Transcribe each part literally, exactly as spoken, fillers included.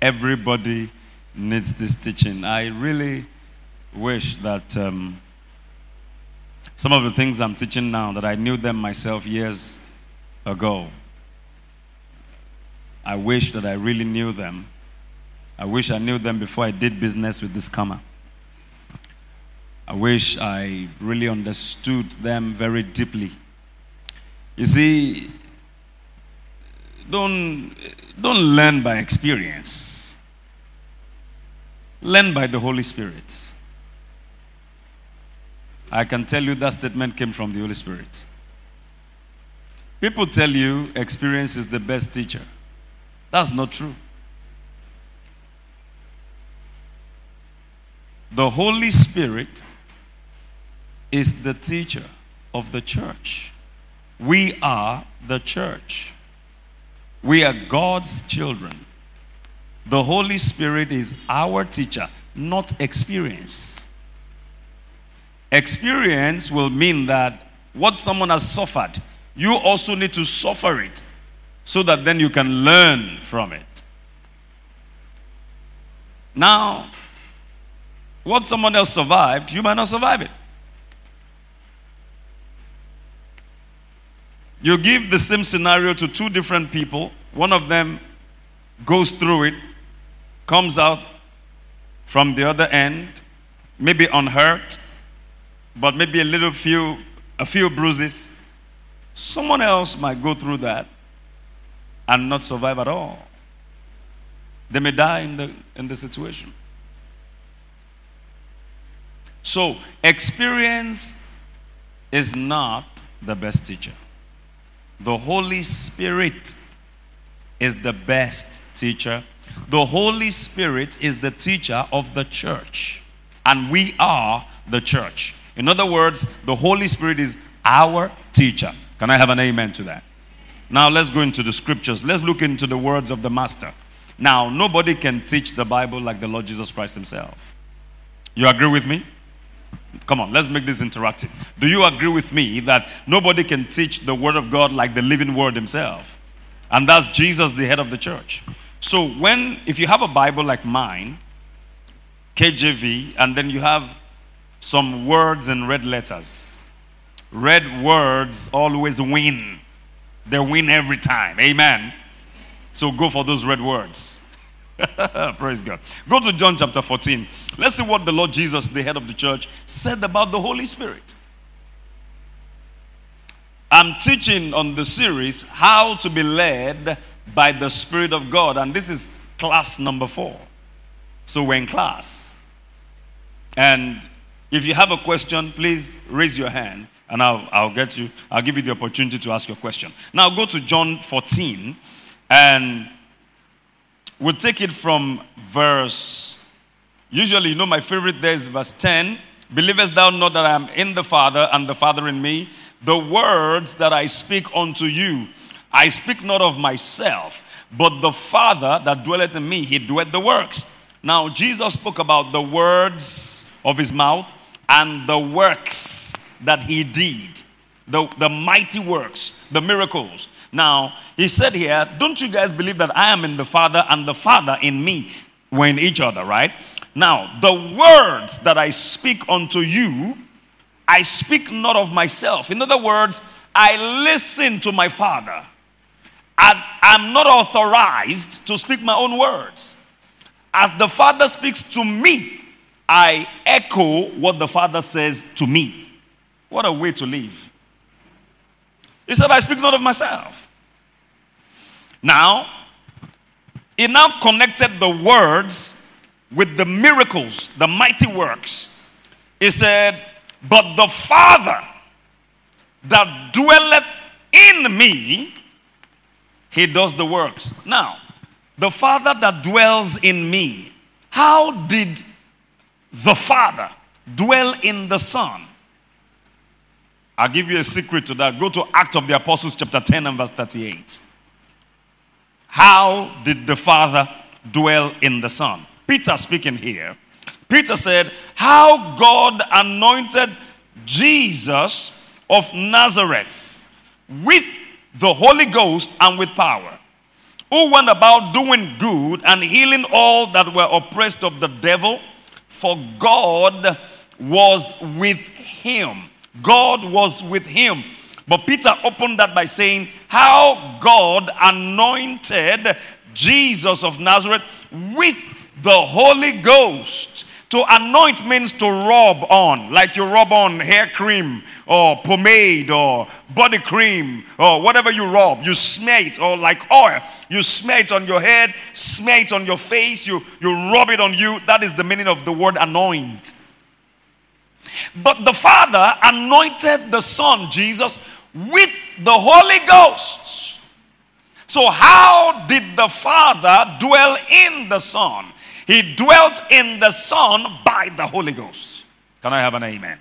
Everybody needs this teaching. I really wish that um, some of the things I'm teaching now, that I knew them myself years ago. I wish that I really knew them. I wish I knew them before I did business with this scammer. I wish I really understood them very deeply. You see, don't, don't learn by experience. Learn by the Holy Spirit. I can tell you that statement came from the Holy Spirit. People tell you experience is the best teacher. That's not true. The Holy Spirit is the teacher of the church. We are the church. We are God's children. The Holy Spirit is our teacher, not experience. Experience will mean that what someone has suffered, you also need to suffer it so that then you can learn from it. Now, what someone else survived, you might not survive it. You give the same scenario to two different people. One of them goes through it, comes out from the other end, maybe unhurt, but maybe a little few, a few bruises. Someone else might go through that and not survive at all. They may die in the, in the situation. So, experience is not the best teacher. The Holy Spirit is the best teacher. The Holy Spirit is the teacher of the church. And we are the church. In other words, the Holy Spirit is our teacher. Can I have an amen to that? Now let's go into the scriptures. Let's look into the words of the Master. Now, nobody can teach the Bible like the Lord Jesus Christ himself. You agree with me? Come on, let's make this interactive. Do you agree with me that nobody can teach the Word of God like the living Word himself? And that's Jesus, the head of the church. So when, if you have a Bible like mine, K J V, and then you have some words in red letters. Red words always win. They win every time. Amen. So go for those red words. Praise God. Go to John chapter fourteen. Let's see what the Lord Jesus, the head of the church, said about the Holy Spirit. I'm teaching on the series, How to be Led by the Spirit of God. And this is class number four. So we're in class. And if you have a question, please raise your hand. And I'll, I'll get you, I'll give you the opportunity to ask your question. Now go to John fourteen. And we'll take it from verse, usually, you know, my favorite there is verse ten. Believest thou not that I am in the Father, and the Father in me? The words that I speak unto you, I speak not of myself, but the Father that dwelleth in me, he doeth the works. Now, Jesus spoke about the words of his mouth and the works that he did. The, the mighty works, the miracles. Now, he said here, don't you guys believe that I am in the Father and the Father in me? We're in each other, right? Now, the words that I speak unto you, I speak not of myself. In other words, I listen to my Father. I, I'm not authorized to speak my own words. As the Father speaks to me, I echo what the Father says to me. What a way to live. He said, I speak not of myself. Now, he now connected the words with the miracles, the mighty works. He said, but the Father that dwelleth in me, he does the works. Now, the Father that dwells in me, how did the Father dwell in the Son? I'll give you a secret to that. Go to Acts of the Apostles chapter ten and verse thirty-eight. How did the Father dwell in the Son? Peter speaking here. Peter said, how God anointed Jesus of Nazareth with the Holy Ghost and with power, who went about doing good and healing all that were oppressed of the devil, for God was with him. God was with him. But Peter opened that by saying, how God anointed Jesus of Nazareth with the Holy Ghost. To anoint means to rub on, like you rub on hair cream or pomade or body cream or whatever you rub. You smear it, or like oil. You smear it on your head, smear it on your face, you, you rub it on you. That is the meaning of the word anoint. But the Father anointed the Son, Jesus, with the Holy Ghost. So how did the Father dwell in the Son? He dwelt in the Son by the Holy Ghost. Can I have an amen? Amen?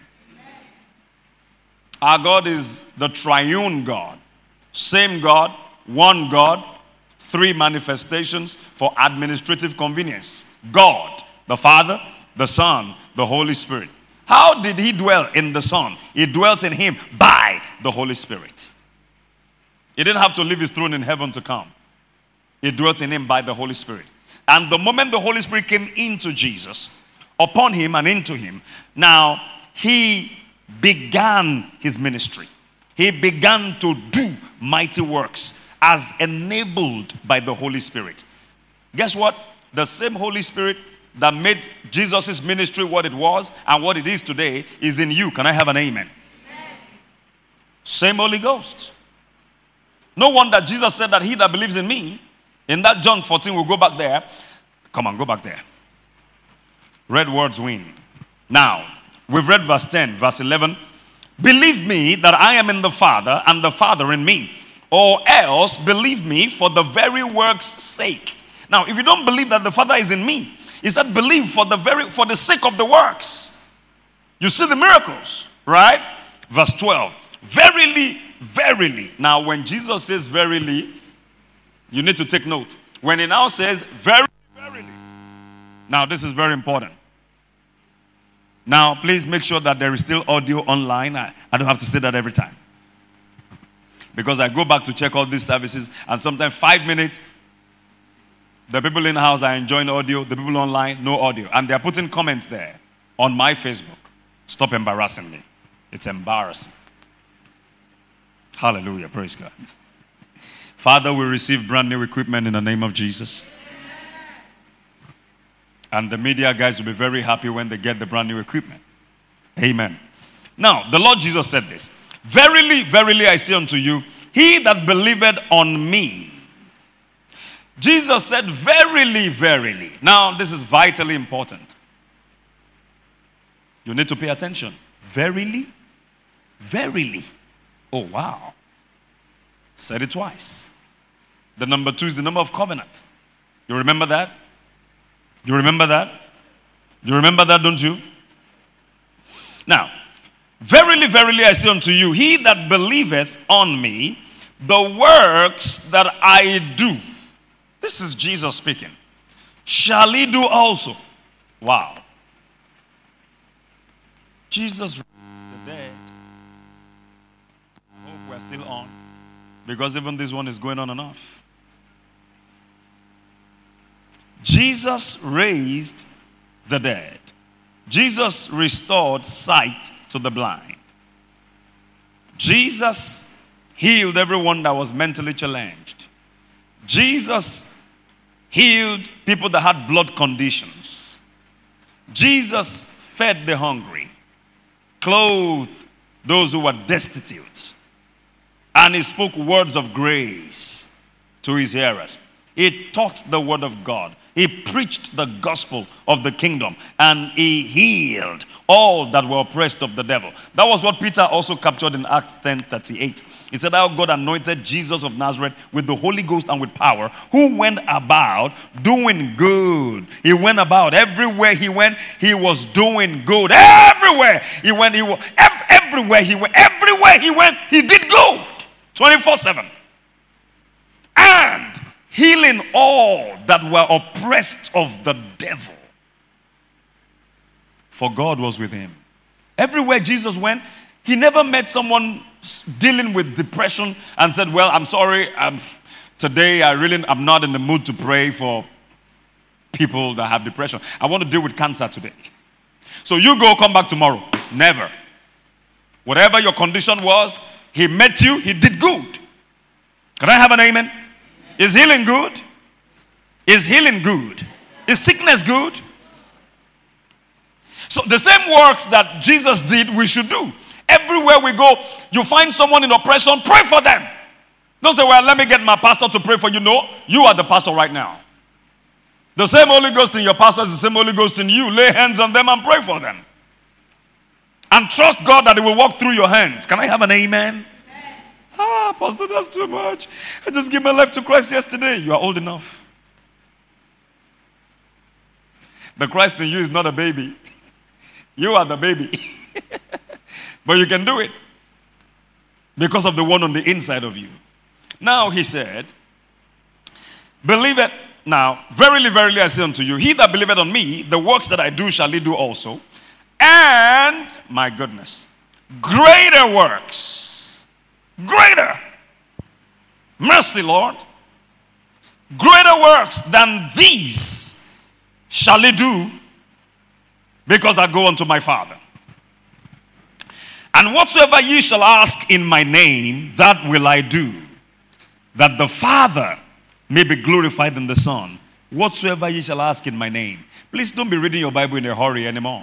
Our God is the triune God. Same God, one God, three manifestations for administrative convenience. God, the Father, the Son, the Holy Spirit. How did he dwell in the Son? He dwelt in him by the Holy Spirit. He didn't have to leave his throne in heaven to come. He dwelt in him by the Holy Spirit. And the moment the Holy Spirit came into Jesus, upon him and into him, now he began his ministry. He began to do mighty works as enabled by the Holy Spirit. Guess what? The same Holy Spirit that made Jesus' ministry what it was and what it is today is in you. Can I have an amen? Amen. Same Holy Ghost. No wonder Jesus said that he that believes in me, in that John fourteen, we'll go back there. Come on, go back there. Red words win. Now, we've read verse ten, verse eleven. Believe me that I am in the Father and the Father in me. Or else believe me for the very work's sake. Now, if you don't believe that the Father is in me, he said believe for the very for the sake of the works. You see the miracles, right? Verse twelve. Verily, verily. Now, when Jesus says verily, you need to take note. When he now says verily, verily. Now, this is very important. Now, please make sure that there is still audio online. I, I don't have to say that every time. Because I go back to check all these services, and sometimes five minutes, the people in the house are enjoying audio, the people online, no audio. And they're putting comments there on my Facebook. Stop embarrassing me. It's embarrassing. Hallelujah. Praise God. Father, we receive brand new equipment in the name of Jesus. And the media guys will be very happy when they get the brand new equipment. Amen. Now, the Lord Jesus said this. Verily, verily, I say unto you, he that believeth on me. Jesus said, verily, verily. Now, this is vitally important. You need to pay attention. Verily, verily. Oh, wow. Said it twice. The number two is the number of covenant. You remember that? You remember that? You remember that, don't you? Now, verily, verily, I say unto you, he that believeth on me, the works that I do, this is Jesus speaking, shall he do also. Wow. Jesus raised the dead. I hope we're still on, because even this one is going on and off. Jesus raised the dead. Jesus restored sight to the blind. Jesus healed everyone that was mentally challenged. Jesus healed people that had blood conditions. Jesus fed the hungry, clothed those who were destitute, and he spoke words of grace to his hearers. He taught the word of God. He preached the gospel of the kingdom, and he healed all that were oppressed of the devil. That was what Peter also captured in Acts ten thirty-eight. He said, how God anointed Jesus of Nazareth with the Holy Ghost and with power, who went about doing good. He went about everywhere he went, he was doing good. Everywhere he went, he was, everywhere he went, everywhere he went, he did good. twenty-four seven. And healing all that were oppressed of the devil. For God was with him. Everywhere Jesus went, he never met someone dealing with depression and said, well, I'm sorry, I'm, Today, I really am not in the mood to pray for people that have depression. I want to deal with cancer today. So you go, come back tomorrow. Never. Whatever your condition was, he met you, he did good. Can I have an amen? Is healing good? Is healing good? Is sickness good? So the same works that Jesus did, we should do. Everywhere we go, you find someone in oppression, pray for them. Don't say, well, let me get my pastor to pray for you. No, you are the pastor right now. The same Holy Ghost in your pastor is the same Holy Ghost in you. Lay hands on them and pray for them. And trust God that He will walk through your hands. Can I have an amen? Amen. Ah, Pastor, that's too much. I just gave my life to Christ yesterday. You are old enough. The Christ in you is not a baby. You are the baby. But you can do it because of the one on the inside of you. Now he said, believe it. Now, verily, verily, I say unto you, he that believeth on me, the works that I do shall he do also. And, my goodness, greater works. Greater. Mercy, Lord. Greater works than these shall he do, because I go unto my Father. And whatsoever ye shall ask in my name, that will I do, that the Father may be glorified in the Son. Whatsoever ye shall ask in my name. Please don't be reading your Bible in a hurry anymore.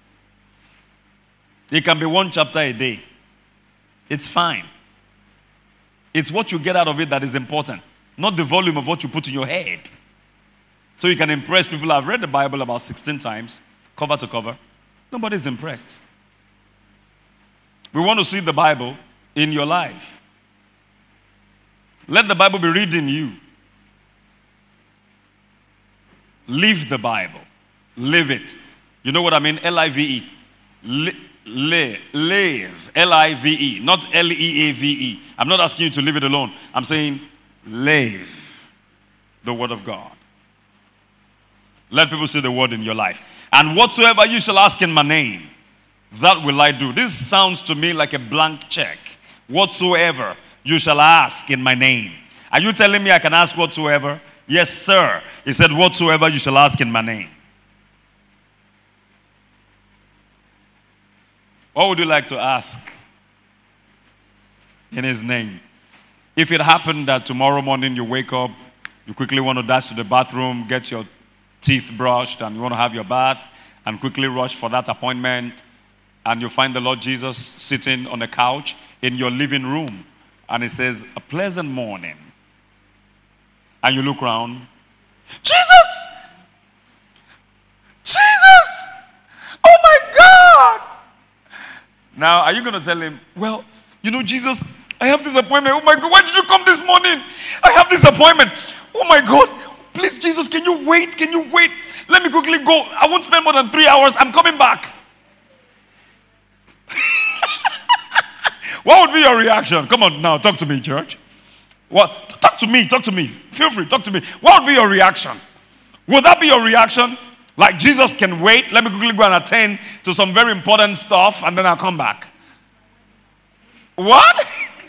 It can be one chapter a day. It's fine. It's what you get out of it that is important, not the volume of what you put in your head. So you can impress people. I've read the Bible about sixteen times, cover to cover. Nobody's impressed. We want to see the Bible in your life. Let the Bible be read in you. Live the Bible. Live it. You know what I mean? L I V E. Li- li- live. L I V E. Not L E A V E. I'm not asking you to leave it alone. I'm saying live the Word of God. Let people see the Word in your life. And whatsoever you shall ask in my name, that will I do. This sounds to me like a blank check. Whatsoever you shall ask in my name. Are you telling me I can ask whatsoever? Yes, sir. He said, whatsoever you shall ask in my name. What would you like to ask in his name? If it happened that tomorrow morning you wake up, you quickly want to dash to the bathroom, get your teeth brushed, and you want to have your bath, and quickly rush for that appointment, and you find the Lord Jesus sitting on a couch in your living room, and it says, a pleasant morning. And you look around, Jesus! Jesus! Oh my God! Now, are you going to tell him, well, you know, Jesus, I have this appointment. Oh my God, why did you come this morning? I have this appointment. Oh my God, please, Jesus, can you wait? Can you wait? Let me quickly go. I won't spend more than three hours. I'm coming back. What would be your reaction? Come on now, talk to me, church. What? Talk to me, talk to me. Feel free, talk to me. What would be your reaction? Would that be your reaction? Like, Jesus can wait. Let me quickly go and attend to some very important stuff, and then I'll come back. What?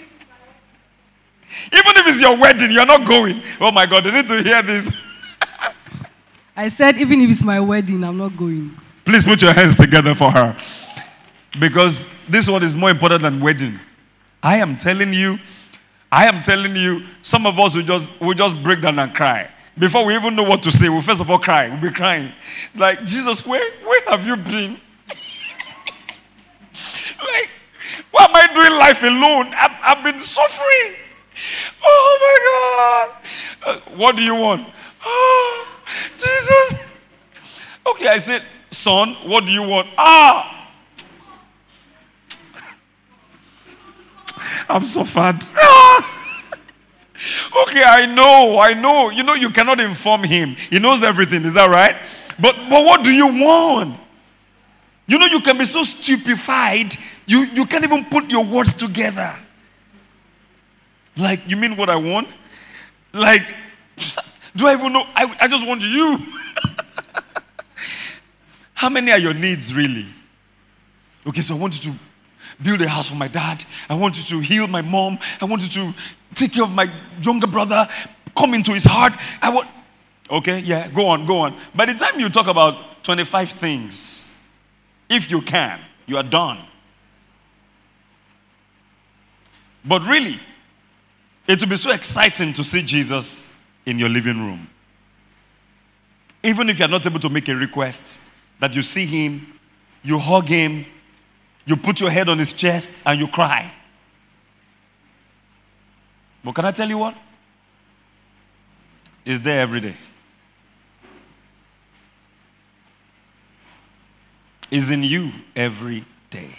Even if it's your wedding, you're not going. Oh my God, they need to hear this. I said, even if it's my wedding, I'm not going. Please put your hands together for her. Because this one is more important than wedding. I am telling you, I am telling you, some of us will just, will just break down and cry. Before we even know what to say, we'll first of all cry. We'll be crying. Like, Jesus, where, where have you been? Like, why am I doing life alone? I've, I've been suffering. Oh my God. Uh, what do you want? Oh, Jesus. Okay, I said, son, what do you want? Ah. I've suffered. Ah. Okay, I know, I know. You know, you cannot inform him. He knows everything. Is that right? But, but what do you want? You know, you can be so stupefied, you, you can't even put your words together. Like, you mean what I want? Like, do I even know? I, I just want you. How many are your needs, really? Okay, so I want you to, build a house for my dad. I want you to heal my mom. I want you to take care of my younger brother. Come into his heart. I want. Okay, yeah, go on, go on. By the time you talk about twenty-five things, if you can, you are done. But really, it will be so exciting to see Jesus in your living room. Even if you're not able to make a request, that you see him, you hug him, you put your head on his chest, and you cry. But can I tell you what? It's there every day. It's in you every day.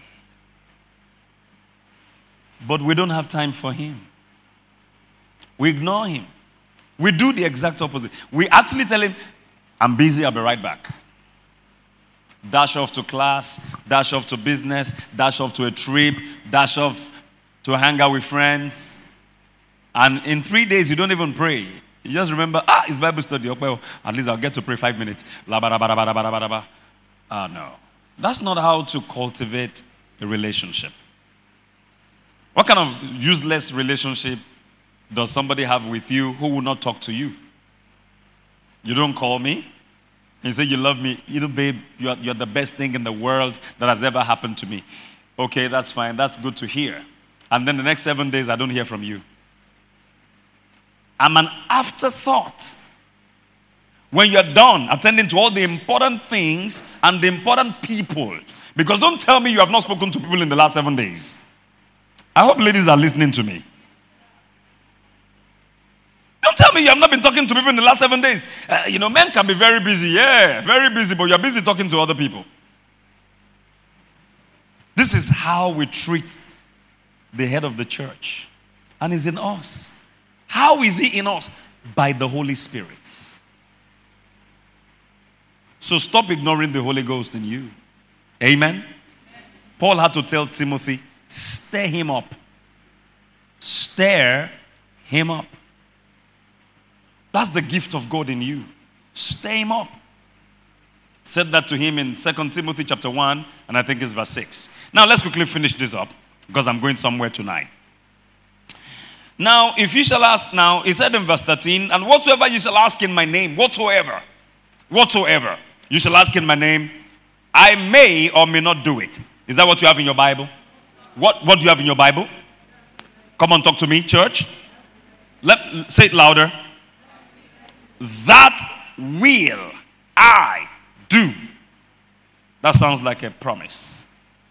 But we don't have time for him. We ignore him. We do the exact opposite. We actually tell him, I'm busy, I'll be right back. Dash off to class, dash off to business, dash off to a trip, dash off to hang out with friends. And in three days, you don't even pray. You just remember, ah, it's Bible study. Okay, at least I'll get to pray five minutes. Ah, no. That's not how to cultivate a relationship. What kind of useless relationship does somebody have with you who will not talk to you? You don't call me? You say you love me. You know, babe, you're, you're the best thing in the world that has ever happened to me. Okay, that's fine. That's good to hear. And then the next seven days, I don't hear from you. I'm an afterthought. When you're done attending to all the important things and the important people. Because don't tell me you have not spoken to people in the last seven days. I hope ladies are listening to me. Don't tell me you have not been talking to people in the last seven days. Uh, you know, men can be very busy. Yeah, very busy, but you're busy talking to other people. This is how we treat the head of the church. And he's in us. How is he in us? By the Holy Spirit. So stop ignoring the Holy Ghost in you. Amen? Amen. Paul had to tell Timothy, stir him up. Stir him up. That's the gift of God in you. Stir him up. Said that to him in Second Timothy chapter one, and I think it's verse six. Now let's quickly finish this up, because I'm going somewhere tonight. Now, if you shall ask now, he said in verse thirteen, and whatsoever you shall ask in my name, whatsoever, whatsoever you shall ask in my name, I may or may not do it. Is that what you have in your Bible? What, what do you have in your Bible? Come on, talk to me, church. Let, say it louder. That will I do. That sounds like a promise.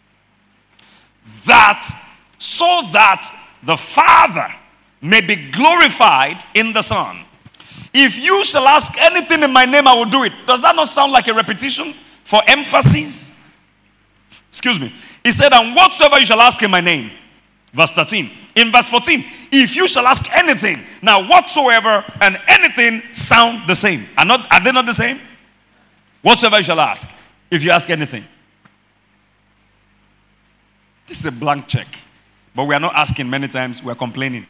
That, so that the Father may be glorified in the Son. If you shall ask anything in my name, I will do it. Does that not sound like a repetition for emphasis? Excuse me. He said, and whatsoever you shall ask in my name. Verse thirteen. In verse fourteen, if you shall ask anything. Now, whatsoever and anything sound the same. Are, not, are they not the same? Whatsoever you shall ask. If you ask anything. This is a blank check. But we are not asking many times. We are complaining.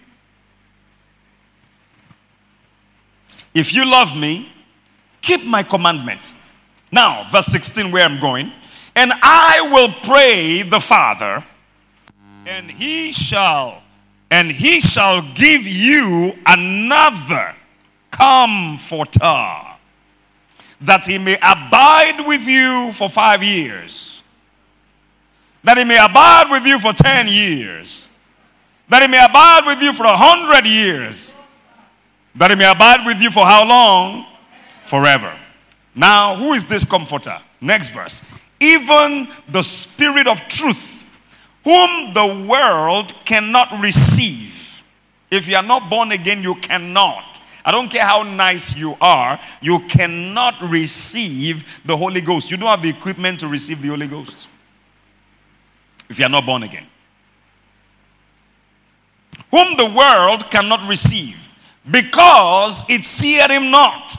If you love me, keep my commandments. Now, verse sixteen, where I'm going. And I will pray the Father, and he shall, and he shall give you another comforter, that he may abide with you for five years. That he may abide with you for ten years. That he may abide with you for a hundred years. That he may abide with you for how long? Forever. Now, who is this comforter? Next verse. Even the Spirit of truth, whom the world cannot receive. If you are not born again, you cannot. I don't care how nice you are, you cannot receive the Holy Ghost. You don't have the equipment to receive the Holy Ghost. If you are not born again. Whom the world cannot receive, because it seeth him not.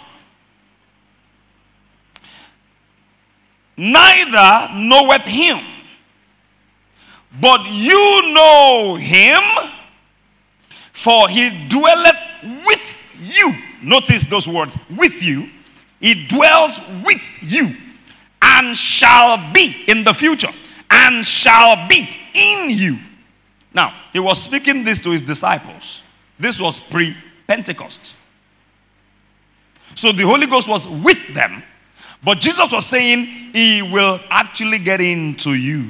Neither knoweth him. But you know him, for he dwelleth with you. Notice those words, with you. He dwells with you, and shall be in the future, and shall be in you. Now, he was speaking this to his disciples. This was pre-Pentecost. So the Holy Ghost was with them, but Jesus was saying he will actually get into you.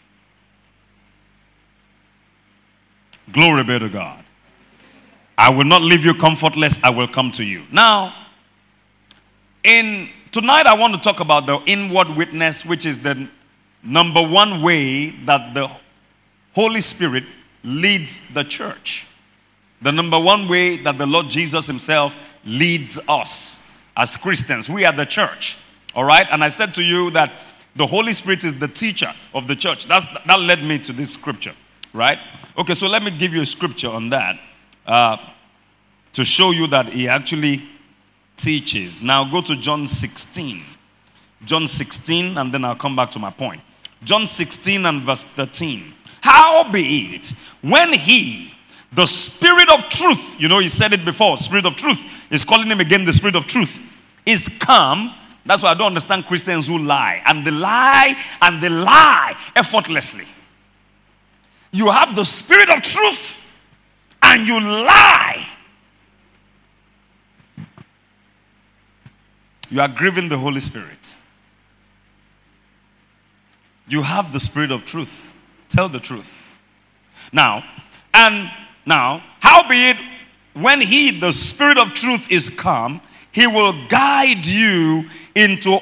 Glory be to God. I will not leave you comfortless, I will come to you. Now, in tonight I want to talk about the inward witness, which is the number one way that the Holy Spirit leads the church. The number one way that the Lord Jesus himself leads us as Christians. We are the church. All right? And I said to you that the Holy Spirit is the teacher of the church. That's, that led me to this scripture. Right? Okay, so let me give you a scripture on that uh, to show you that he actually teaches. Now go to John sixteen. John sixteen, and then I'll come back to my point. John sixteen and verse thirteen. Howbeit, when he, the Spirit of truth, you know, he said it before, Spirit of truth, is calling him again the Spirit of truth, is come. That's why I don't understand Christians who lie. And they lie, and they lie effortlessly. You have the Spirit of truth, and you lie. You are grieving the Holy Spirit. You have the Spirit of truth. Tell the truth. Now, and now, howbeit, when he, the Spirit of truth, is come, he will guide you into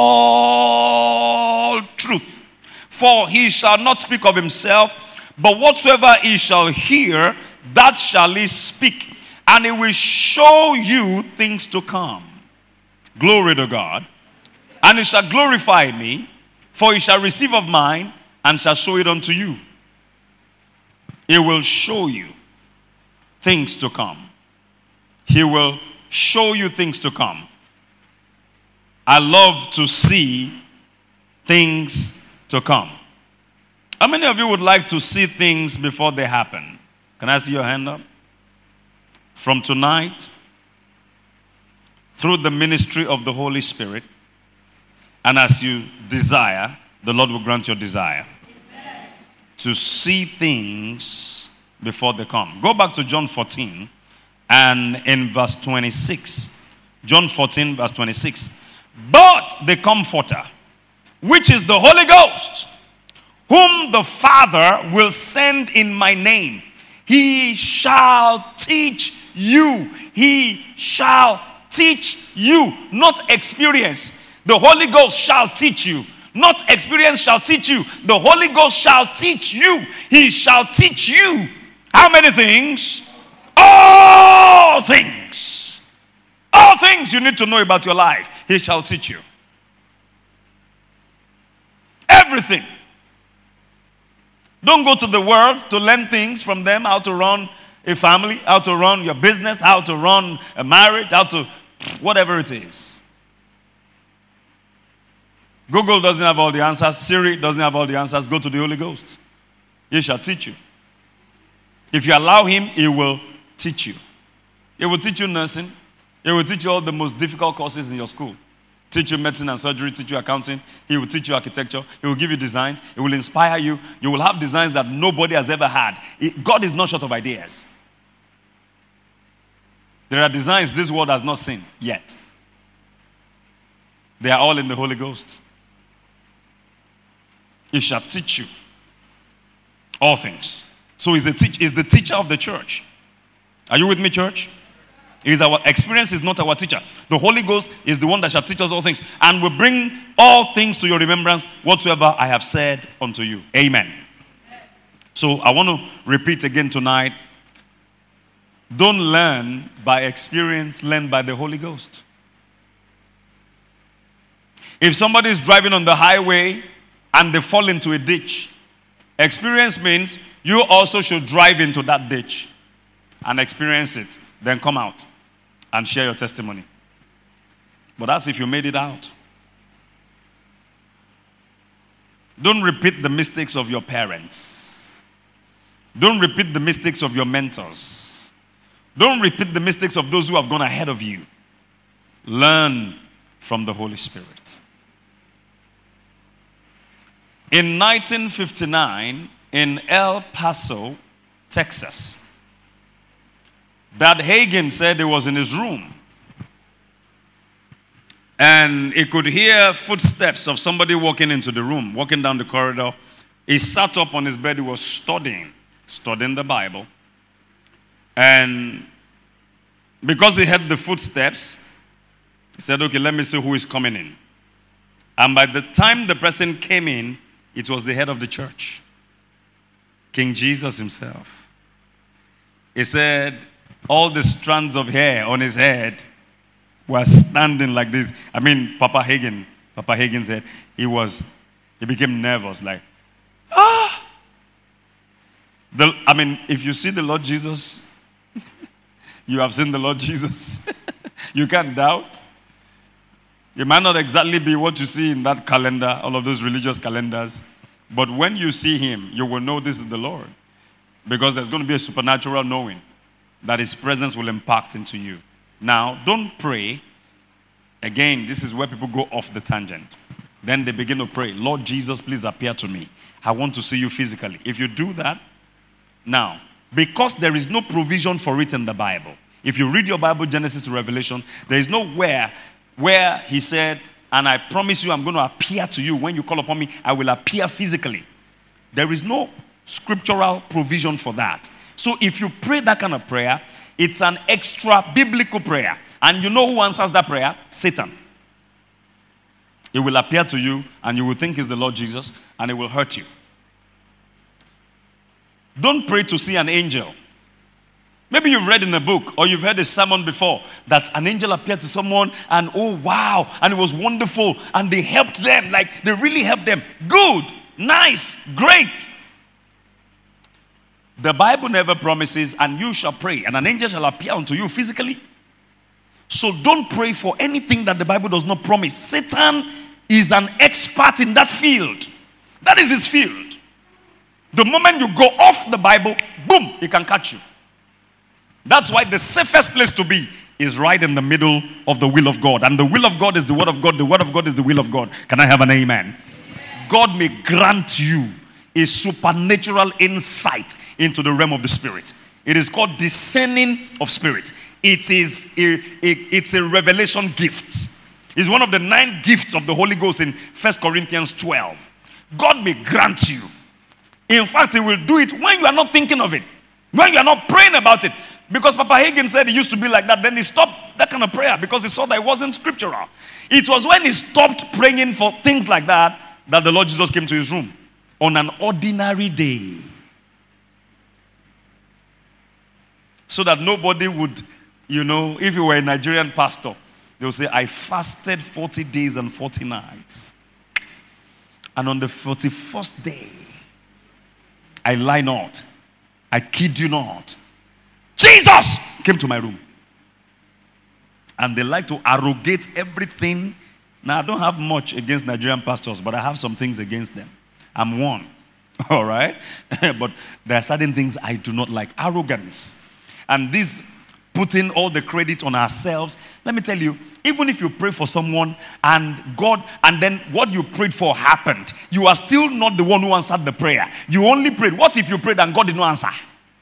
all truth. For he shall not speak of himself, but whatsoever he shall hear, that shall he speak. And he will show you things to come. Glory to God. And he shall glorify me, for he shall receive of mine, and shall show it unto you. He will show you things to come. He will show you things to come. I love to see things to come. How many of you would like to see things before they happen? Can I see your hand up? From tonight, through the ministry of the Holy Spirit, and as you desire, the Lord will grant your desire. Amen. To see things before they come. Go back to John fourteen and in verse twenty-six. John fourteen verse twenty-six. But the Comforter, which is the Holy Ghost, whom the Father will send in my name, he shall teach you. He shall teach you, not experience. The Holy Ghost shall teach you. Not experience shall teach you. The Holy Ghost shall teach you. He shall teach you. How many things? All things. All things you need to know about your life. He shall teach you. Everything. Don't go to the world to learn things from them, how to run a family, how to run your business, how to run a marriage, how to whatever it is. Google doesn't have all the answers. Siri doesn't have all the answers. Go to the Holy Ghost. He shall teach you. If you allow him, he will teach you. He will teach you nursing. He will teach you all the most difficult courses in your school. Teach you medicine and surgery, teach you accounting. He will teach you architecture. He will give you designs. He will inspire you. You will have designs that nobody has ever had. God is not short of ideas. There are designs this world has not seen yet. They are all in the Holy Ghost. He shall teach you all things. So he's the, teach, he's the teacher of the church. Are you with me, church? Is our experience is not our teacher. The Holy Ghost is the one that shall teach us all things, and will bring all things to your remembrance whatsoever I have said unto you. Amen. So I want to repeat again tonight. Don't learn by experience, learn by the Holy Ghost. If somebody is driving on the highway and they fall into a ditch, experience means you also should drive into that ditch and experience it. Then come out and share your testimony. But that's if you made it out. Don't repeat the mistakes of your parents. Don't repeat the mistakes of your mentors. Don't repeat the mistakes of those who have gone ahead of you. Learn from the Holy Spirit. In nineteen fifty-nine, in El Paso, Texas, that Hagin said he was in his room. And he could hear footsteps of somebody walking into the room, walking down the corridor. He sat up on his bed. He was studying, studying the Bible. And because he heard the footsteps, he said, okay, let me see who is coming in. And by the time the person came in, it was the head of the church, King Jesus himself. He said, all the strands of hair on his head were standing like this. I mean, Papa Hagin, Papa Hagin's head, he was, he became nervous, like, ah! The, I mean, if you see the Lord Jesus, you have seen the Lord Jesus. You can't doubt. It might not exactly be what you see in that calendar, all of those religious calendars, but when you see him, you will know this is the Lord. Because there's going to be a supernatural knowing that his presence will impact into you. Now, don't pray. Again, this is where people go off the tangent. Then they begin to pray, Lord Jesus, please appear to me. I want to see you physically. If you do that, now, because there is no provision for it in the Bible. If you read your Bible, Genesis to Revelation, there is nowhere where he said, and I promise you I'm going to appear to you. When you call upon me, I will appear physically. There is no scriptural provision for that. So if you pray that kind of prayer, it's an extra biblical prayer. And you know who answers that prayer? Satan. It will appear to you and you will think it's the Lord Jesus and it will hurt you. Don't pray to see an angel. Maybe you've read in a book or you've heard a sermon before that an angel appeared to someone and oh wow, and it was wonderful and they helped them, like they really helped them. Good, nice, great. The Bible never promises, and you shall pray, and an angel shall appear unto you physically. So don't pray for anything that the Bible does not promise. Satan is an expert in that field. That is his field. The moment you go off the Bible, boom, he can catch you. That's why the safest place to be is right in the middle of the will of God. And the will of God is the word of God. The word of God is the will of God. Can I have an amen? Amen. God may grant you a supernatural insight into the realm of the spirit. It is called discerning of spirit. It is a, a, it's a revelation gift. It's one of the nine gifts of the Holy Ghost in First Corinthians twelve. God may grant you. In fact, he will do it when you are not thinking of it. When you are not praying about it. Because Papa Hagin said it used to be like that. Then he stopped that kind of prayer because he saw that it wasn't scriptural. It was when he stopped praying for things like that that the Lord Jesus came to his room. On an ordinary day. So that nobody would, you know, if you were a Nigerian pastor, they'll say, I fasted forty days and forty nights. And on the forty-first day, I lie not. I kid you not. Jesus came to my room. And they like to arrogate everything. Now, I don't have much against Nigerian pastors, but I have some things against them. I'm one. All right? But there are certain things I do not like. Arrogance. And this putting all the credit on ourselves. Let me tell you, even if you pray for someone and God, and then what you prayed for happened, you are still not the one who answered the prayer. You only prayed. What if you prayed and God did not answer?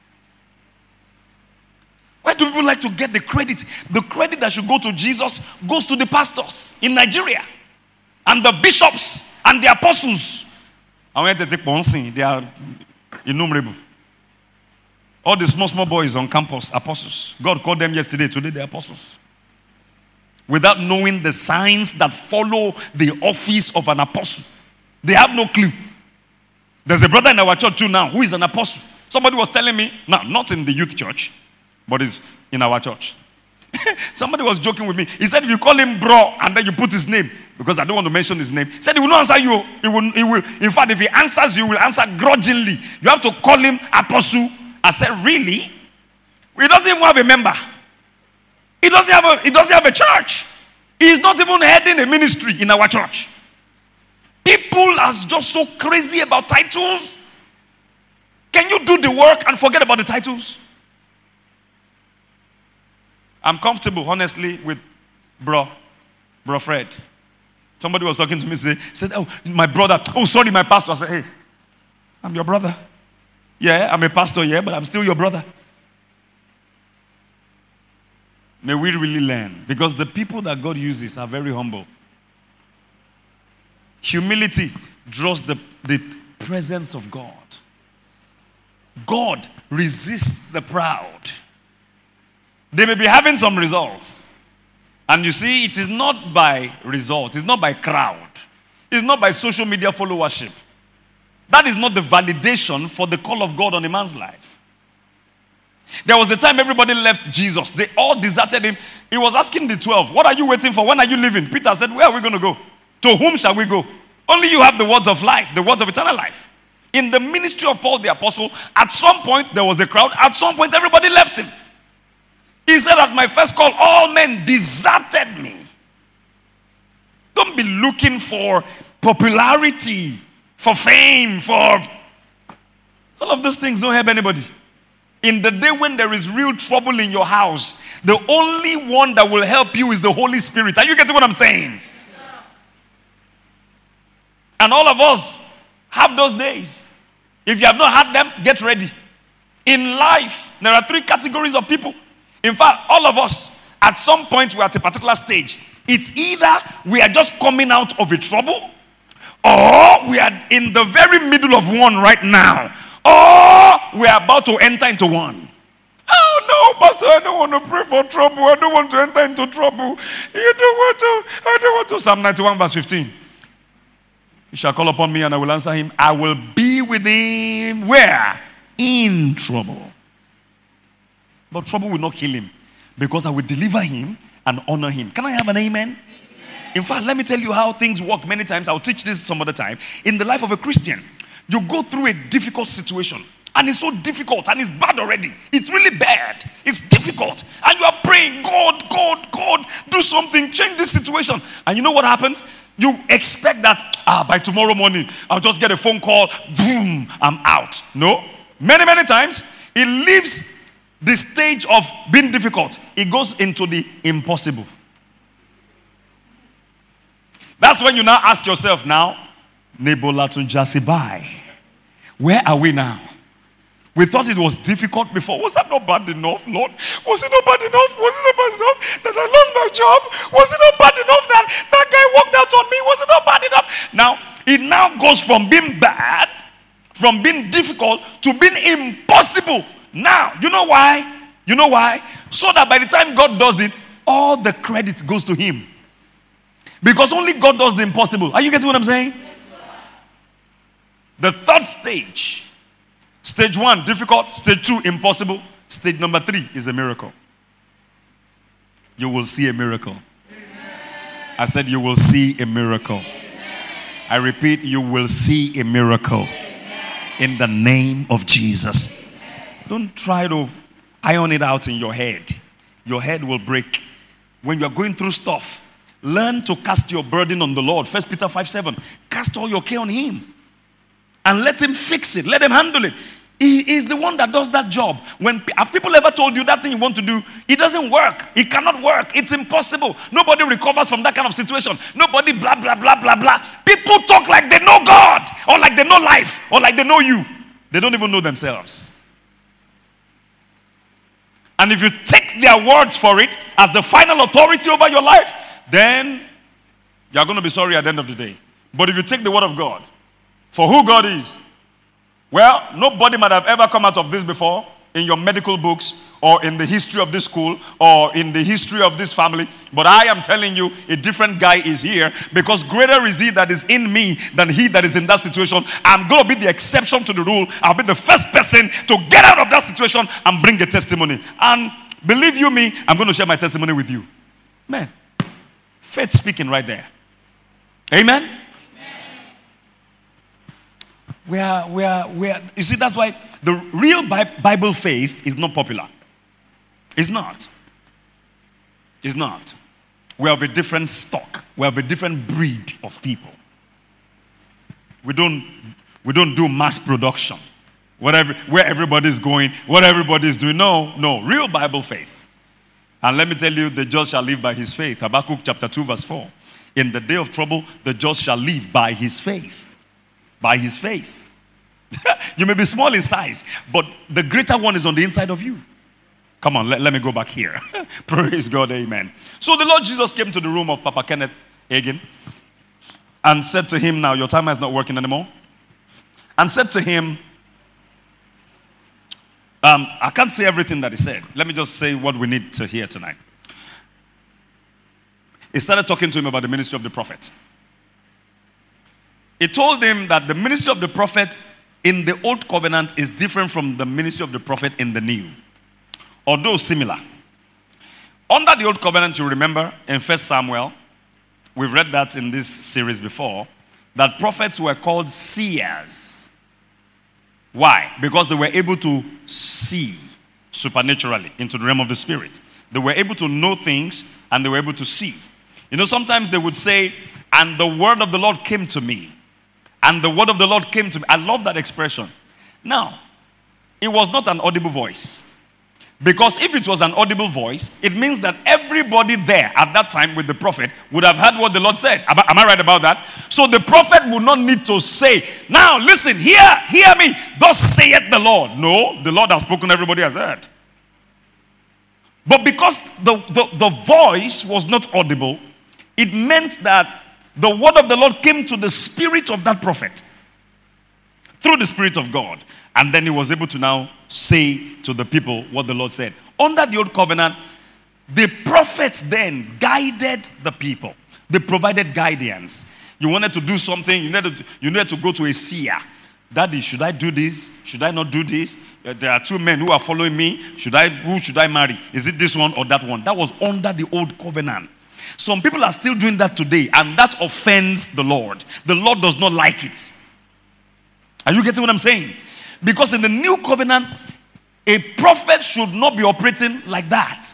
Why do people like to get the credit? The credit that should go to Jesus goes to the pastors in Nigeria and the bishops and the apostles. I went to take Ponsi. They are innumerable. All the small, small boys on campus, apostles. God called them yesterday, today they're apostles. Without knowing the signs that follow the office of an apostle. They have no clue. There's a brother in our church too now who is an apostle. Somebody was telling me, now, not in the youth church, but it's in our church. Somebody was joking with me. He said, if you call him bro and then you put his name, because I don't want to mention his name, he said he will not answer you. He will, he will, in fact, if he answers you, he will answer grudgingly. You have to call him apostle. I said, really? He doesn't even have a member. He doesn't have a, he doesn't have a church. He is not even heading a ministry in our church. People are just so crazy about titles. Can you do the work and forget about the titles? I'm comfortable, honestly, with bro, bro Fred. Somebody was talking to me, say, said, oh, my brother. Oh, sorry, my pastor. I said, hey, I'm your brother. Yeah, I'm a pastor, yeah, but I'm still your brother. May we really learn. Because the people that God uses are very humble. Humility draws the, the presence of God. God resists the proud. They may be having some results. And you see, it is not by result. It's not by crowd. It's not by social media followership. That is not the validation for the call of God on a man's life. There was the time everybody left Jesus. They all deserted him. He was asking the twelve, what are you waiting for? When are you leaving? Peter said, where are we going to go? To whom shall we go? Only you have the words of life, the words of eternal life. In the ministry of Paul the apostle, at some point there was a crowd. At some point everybody left him. He said, at my first call, all men deserted me. Don't be looking for popularity, for fame, for all of those things. Don't help anybody. In the day when there is real trouble in your house, the only one that will help you is the Holy Spirit. Are you getting what I'm saying? Yes, and all of us have those days. If you have not had them, get ready. In life, there are three categories of people. In fact, all of us, at some point, we're at a particular stage. It's either we are just coming out of a trouble, or we are in the very middle of one right now, or we are about to enter into one. Oh no, Pastor, I don't want to pray for trouble. I don't want to enter into trouble. You don't want to, I don't want to. Psalm ninety-one verse fifteen. He shall call upon me and I will answer him. I will be with him where? In trouble. But trouble will not kill him, because I will deliver him and honor him. Can I have an amen? Amen? In fact, let me tell you how things work many times. I'll teach this some other time. In the life of a Christian, you go through a difficult situation, and it's so difficult, and it's bad already. It's really bad. It's difficult. And you are praying, God, God, God, do something, change this situation. And you know what happens? You expect that, ah, by tomorrow morning, I'll just get a phone call, boom, I'm out. No. Many, many times, it leaves the stage of being difficult. It goes into the impossible. That's when you now ask yourself now, Nebolatun Jasibai, where are we now? We thought it was difficult before. Was that not bad enough, Lord? Was it not bad enough? Was it not bad enough that I lost my job? Was it not bad enough that that guy walked out on me? Was it not bad enough? Now, it now goes from being bad, from being difficult, to being impossible. Now, you know why? You know why? So that by the time God does it, all the credit goes to him. Because only God does the impossible. Are you getting what I'm saying? The third stage. Stage one, difficult. Stage two, impossible. Stage number three is a miracle. You will see a miracle. Amen. I said you will see a miracle. Amen. I repeat, you will see a miracle. Amen. In the name of Jesus. Amen. Don't try to iron it out in your head. Your head will break. When you're going through stuff, learn to cast your burden on the Lord. First Peter five seven. Cast all your care on him. And let him fix it. Let him handle it. He is the one that does that job. When have people ever told you that thing you want to do, it doesn't work. It cannot work. It's impossible. Nobody recovers from that kind of situation. Nobody blah, blah, blah, blah, blah. People talk like they know God, or like they know life, or like they know you. They don't even know themselves. And if you take their words for it as the final authority over your life, then you're going to be sorry at the end of the day. But if you take the word of God for who God is, well, nobody might have ever come out of this before in your medical books or in the history of this school or in the history of this family. But I am telling you, a different guy is here, because greater is he that is in me than he that is in that situation. I'm going to be the exception to the rule. I'll be the first person to get out of that situation and bring a testimony. And believe you me, I'm going to share my testimony with you. Man, faith speaking right there. Amen? We are, we are, we are, you see, that's why the real Bible faith is not popular. It's not. It's not. We have a different stock. We have a different breed of people. We don't, we don't do mass production. Whatever, where everybody's going, what everybody's doing. No, no. Real Bible faith. And let me tell you, the just shall live by his faith. Habakkuk chapter two verse four. In the day of trouble, the just shall live by his faith. By his faith. You may be small in size, but the greater one is on the inside of you. Come on, let, let me go back here. Praise God, amen. So the Lord Jesus came to the room of Papa Kenneth Hagin and said to him, now your timer is not working anymore. And said to him, um, I can't say everything that he said. Let me just say what we need to hear tonight. He started talking to him about the ministry of the prophet. He told him that the ministry of the prophet in the old covenant is different from the ministry of the prophet in the new, although similar. Under the old covenant, you remember in First Samuel, we've read that in this series before, that prophets were called seers. Why? Because they were able to see supernaturally into the realm of the spirit. They were able to know things and they were able to see. You know, sometimes they would say, and the word of the Lord came to me. And the word of the Lord came to me. I love that expression. Now, it was not an audible voice. Because if it was an audible voice, it means that everybody there at that time with the prophet would have heard what the Lord said. Am I, am I right about that? So the prophet would not need to say, now listen, hear, hear me, thus saith the Lord. No, the Lord has spoken, everybody has heard. But because the, the, the voice was not audible, it meant that the word of the Lord came to the spirit of that prophet through the Spirit of God. And then he was able to now say to the people what the Lord said. Under the old covenant, the prophets then guided the people. They provided guidance. You wanted to do something, you needed to, you needed to go to a seer. Daddy, should I do this? Should I not do this? Uh, there are two men who are following me. Should I? Who should I marry? Is it this one or that one? That was under the old covenant. Some people are still doing that today, and that offends the Lord. The Lord does not like it. Are you getting what I'm saying? Because in the new covenant, a prophet should not be operating like that.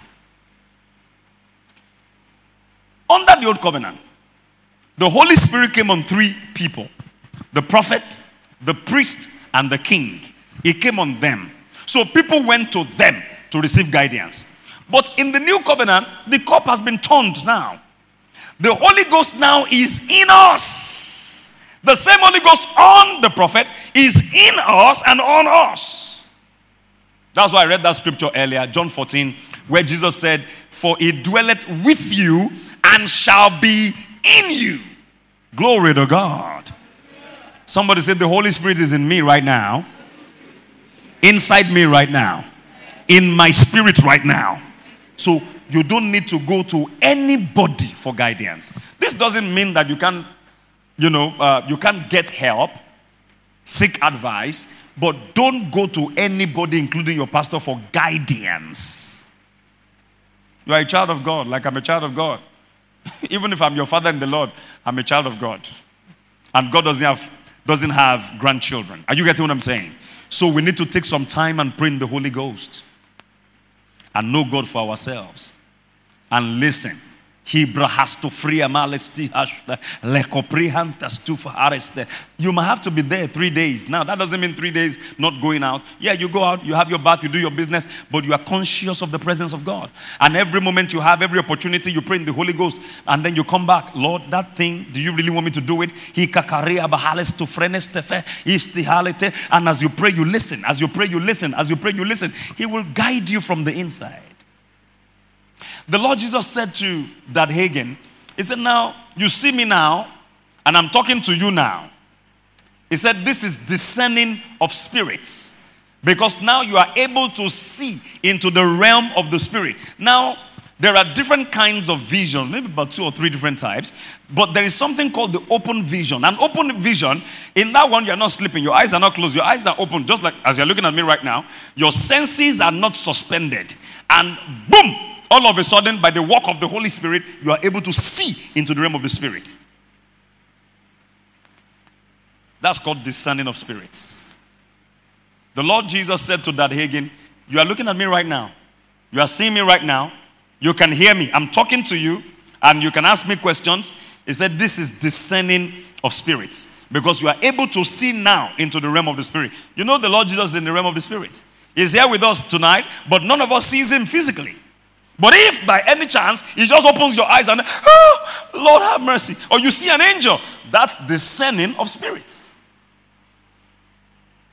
Under the old covenant, the Holy Spirit came on three people: the prophet, the priest, and the king. It came on them. So people went to them to receive guidance. But in the new covenant, the cup has been turned now. The Holy Ghost now is in us. The same Holy Ghost on the prophet is in us and on us. That's why I read that scripture earlier, John fourteen, where Jesus said, for he dwelleth with you and shall be in you. Glory to God. Somebody said the Holy Spirit is in me right now. Inside me right now. In my spirit right now. So you don't need to go to anybody for guidance. This doesn't mean that you can't, you know, uh, you can't get help, seek advice, but don't go to anybody, including your pastor, for guidance. You are a child of God, like I'm a child of God. Even if I'm your father in the Lord, I'm a child of God. And God doesn't have, doesn't have grandchildren. Are you getting what I'm saying? So we need to take some time and pray in the Holy Ghost. And know God for ourselves. And listen. You might have to be there three days. Now, that doesn't mean three days not going out. Yeah, you go out, you have your bath, you do your business, but you are conscious of the presence of God. And every moment you have, every opportunity, you pray in the Holy Ghost, and then you come back. Lord, that thing, do you really want me to do it? And as you pray, you listen. As you pray, you listen. As you pray, you listen. He will guide you from the inside. The Lord Jesus said to that Hagin, he said, now, you see me now, and I'm talking to you now. He said, this is discerning of spirits. Because now you are able to see into the realm of the spirit. Now, there are different kinds of visions, maybe about two or three different types. But there is something called the open vision. An open vision, in that one, you're not sleeping. Your eyes are not closed. Your eyes are open, just like as you're looking at me right now. Your senses are not suspended. And boom! All of a sudden, by the work of the Holy Spirit, you are able to see into the realm of the Spirit. That's called discerning of spirits. The Lord Jesus said to that Hagin, you are looking at me right now. You are seeing me right now. You can hear me. I'm talking to you, and you can ask me questions. He said, this is discerning of spirits. Because you are able to see now into the realm of the Spirit. You know the Lord Jesus is in the realm of the Spirit. He's here with us tonight, but none of us sees him physically. But if by any chance he just opens your eyes and, oh, Lord have mercy, or you see an angel, that's discerning of spirits.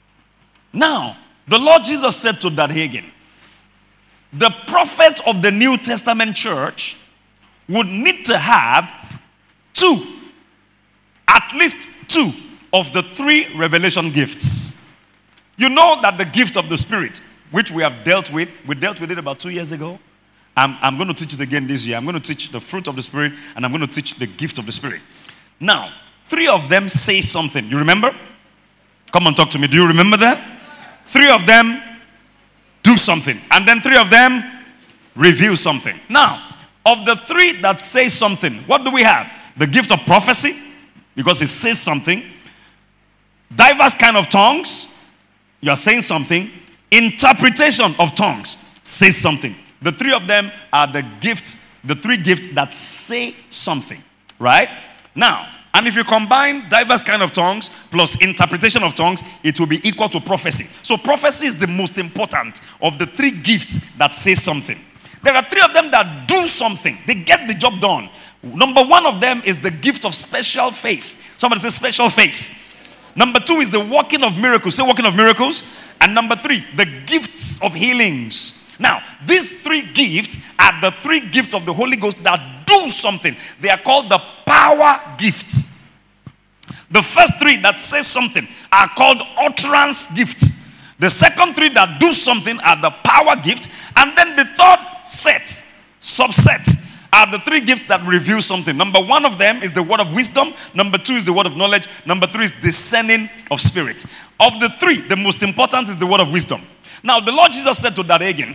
Now, the Lord Jesus said to Dad Hagin, the prophet of the New Testament church would need to have two, at least two of the three revelation gifts. You know that the gift of the Spirit, which we have dealt with, we dealt with it about two years ago. I'm, I'm going to teach it again this year. I'm going to teach the fruit of the Spirit, and I'm going to teach the gift of the Spirit. Now, three of them say something. You remember? Come on, talk to me. Do you remember that? Three of them do something. And then three of them reveal something. Now, of the three that say something, what do we have? The gift of prophecy, because it says something. Diverse kind of tongues. You are saying something. Interpretation of tongues says something. The three of them are the gifts, the three gifts that say something. Right? Now, and if you combine diverse kind of tongues plus interpretation of tongues, it will be equal to prophecy. So prophecy is the most important of the three gifts that say something. There are three of them that do something. They get the job done. Number one of them is the gift of special faith. Somebody say special faith. Number two is the working of miracles. Say working of miracles. And number three, the gifts of healings. Now, these three gifts are the three gifts of the Holy Ghost that do something. They are called the power gifts. The first three that say something are called utterance gifts. The second three that do something are the power gifts. And then the third set, subset, are the three gifts that reveal something. Number one of them is the word of wisdom. Number two is the word of knowledge. Number three is discerning of spirit. Of the three, the most important is the word of wisdom. Now, the Lord Jesus said to that again,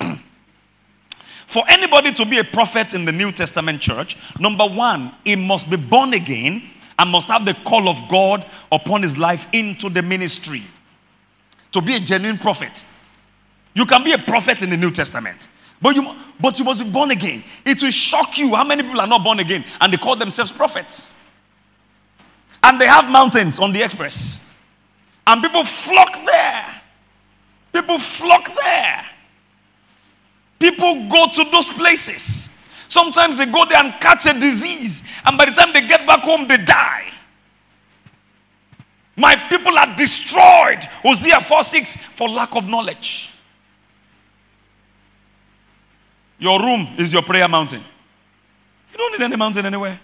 for anybody to be a prophet in the New Testament church, number one, he must be born again and must have the call of God upon his life into the ministry. To be a genuine prophet. You can be a prophet in the New Testament, but you, but you must be born again. It will shock you how many people are not born again and they call themselves prophets. And they have mountains on the express. And people flock there. People flock there. People go to those places. Sometimes they go there and catch a disease. And by the time they get back home, they die. My people are destroyed. Hosea four six, for lack of knowledge. Your room is your prayer mountain. You don't need any mountain anywhere.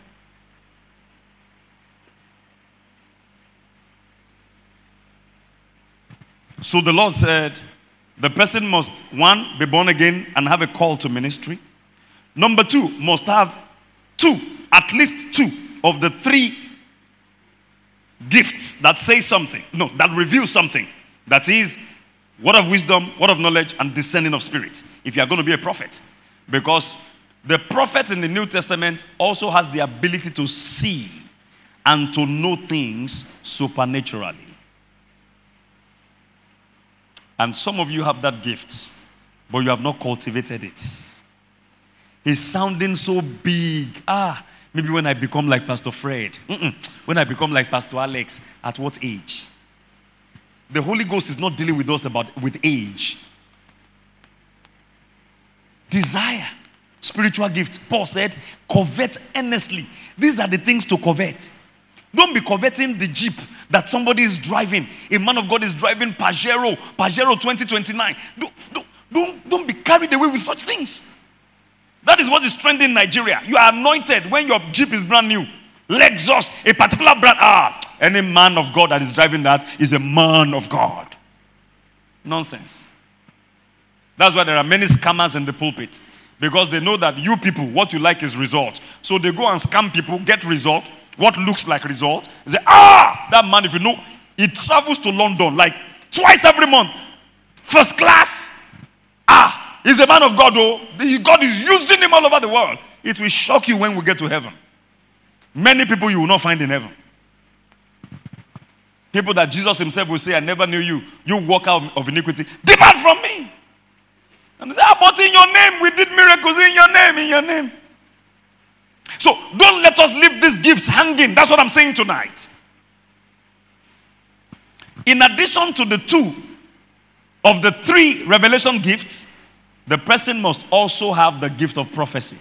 So the Lord said, the person must, one, be born again and have a call to ministry. Number two, must have two, at least two of the three gifts that say something. No, that reveal something. That is, word of wisdom, word of knowledge, and discerning of spirit. If you are going to be a prophet. Because the prophet in the New Testament also has the ability to see and to know things supernaturally. And some of you have that gift, but you have not cultivated it. It's sounding so big. Ah, maybe when I become like Pastor Fred. Mm-mm. When I become like Pastor Alex. At what age? The Holy Ghost is not dealing with us about with age. Desire. Spiritual gifts. Paul said, covet earnestly. These are the things to covet. Don't be coveting the Jeep that somebody is driving. A man of God is driving Pajero, Pajero twenty twenty-nine. Don't, don't, don't, don't be carried away with such things. That is what is trending in Nigeria. You are anointed when your Jeep is brand new. Lexus, a particular brand. Ah, any man of God that is driving that is a man of God. Nonsense. That's why there are many scammers in the pulpit. Because they know that you people, what you like is result. So they go and scam people, get result. What looks like result. They say, ah, that man, if you know, he travels to London like twice every month. First class. Ah, he's a man of God, though. God is using him all over the world. It will shock you when we get to heaven. Many people you will not find in heaven. People that Jesus himself will say, I never knew you. You walk out of iniquity. Depart from me. And they say, ah, but in your name, we did miracles in your name, in your name. So don't let us leave these gifts hanging. That's what I'm saying tonight. In addition to the two of the three revelation gifts, the person must also have the gift of prophecy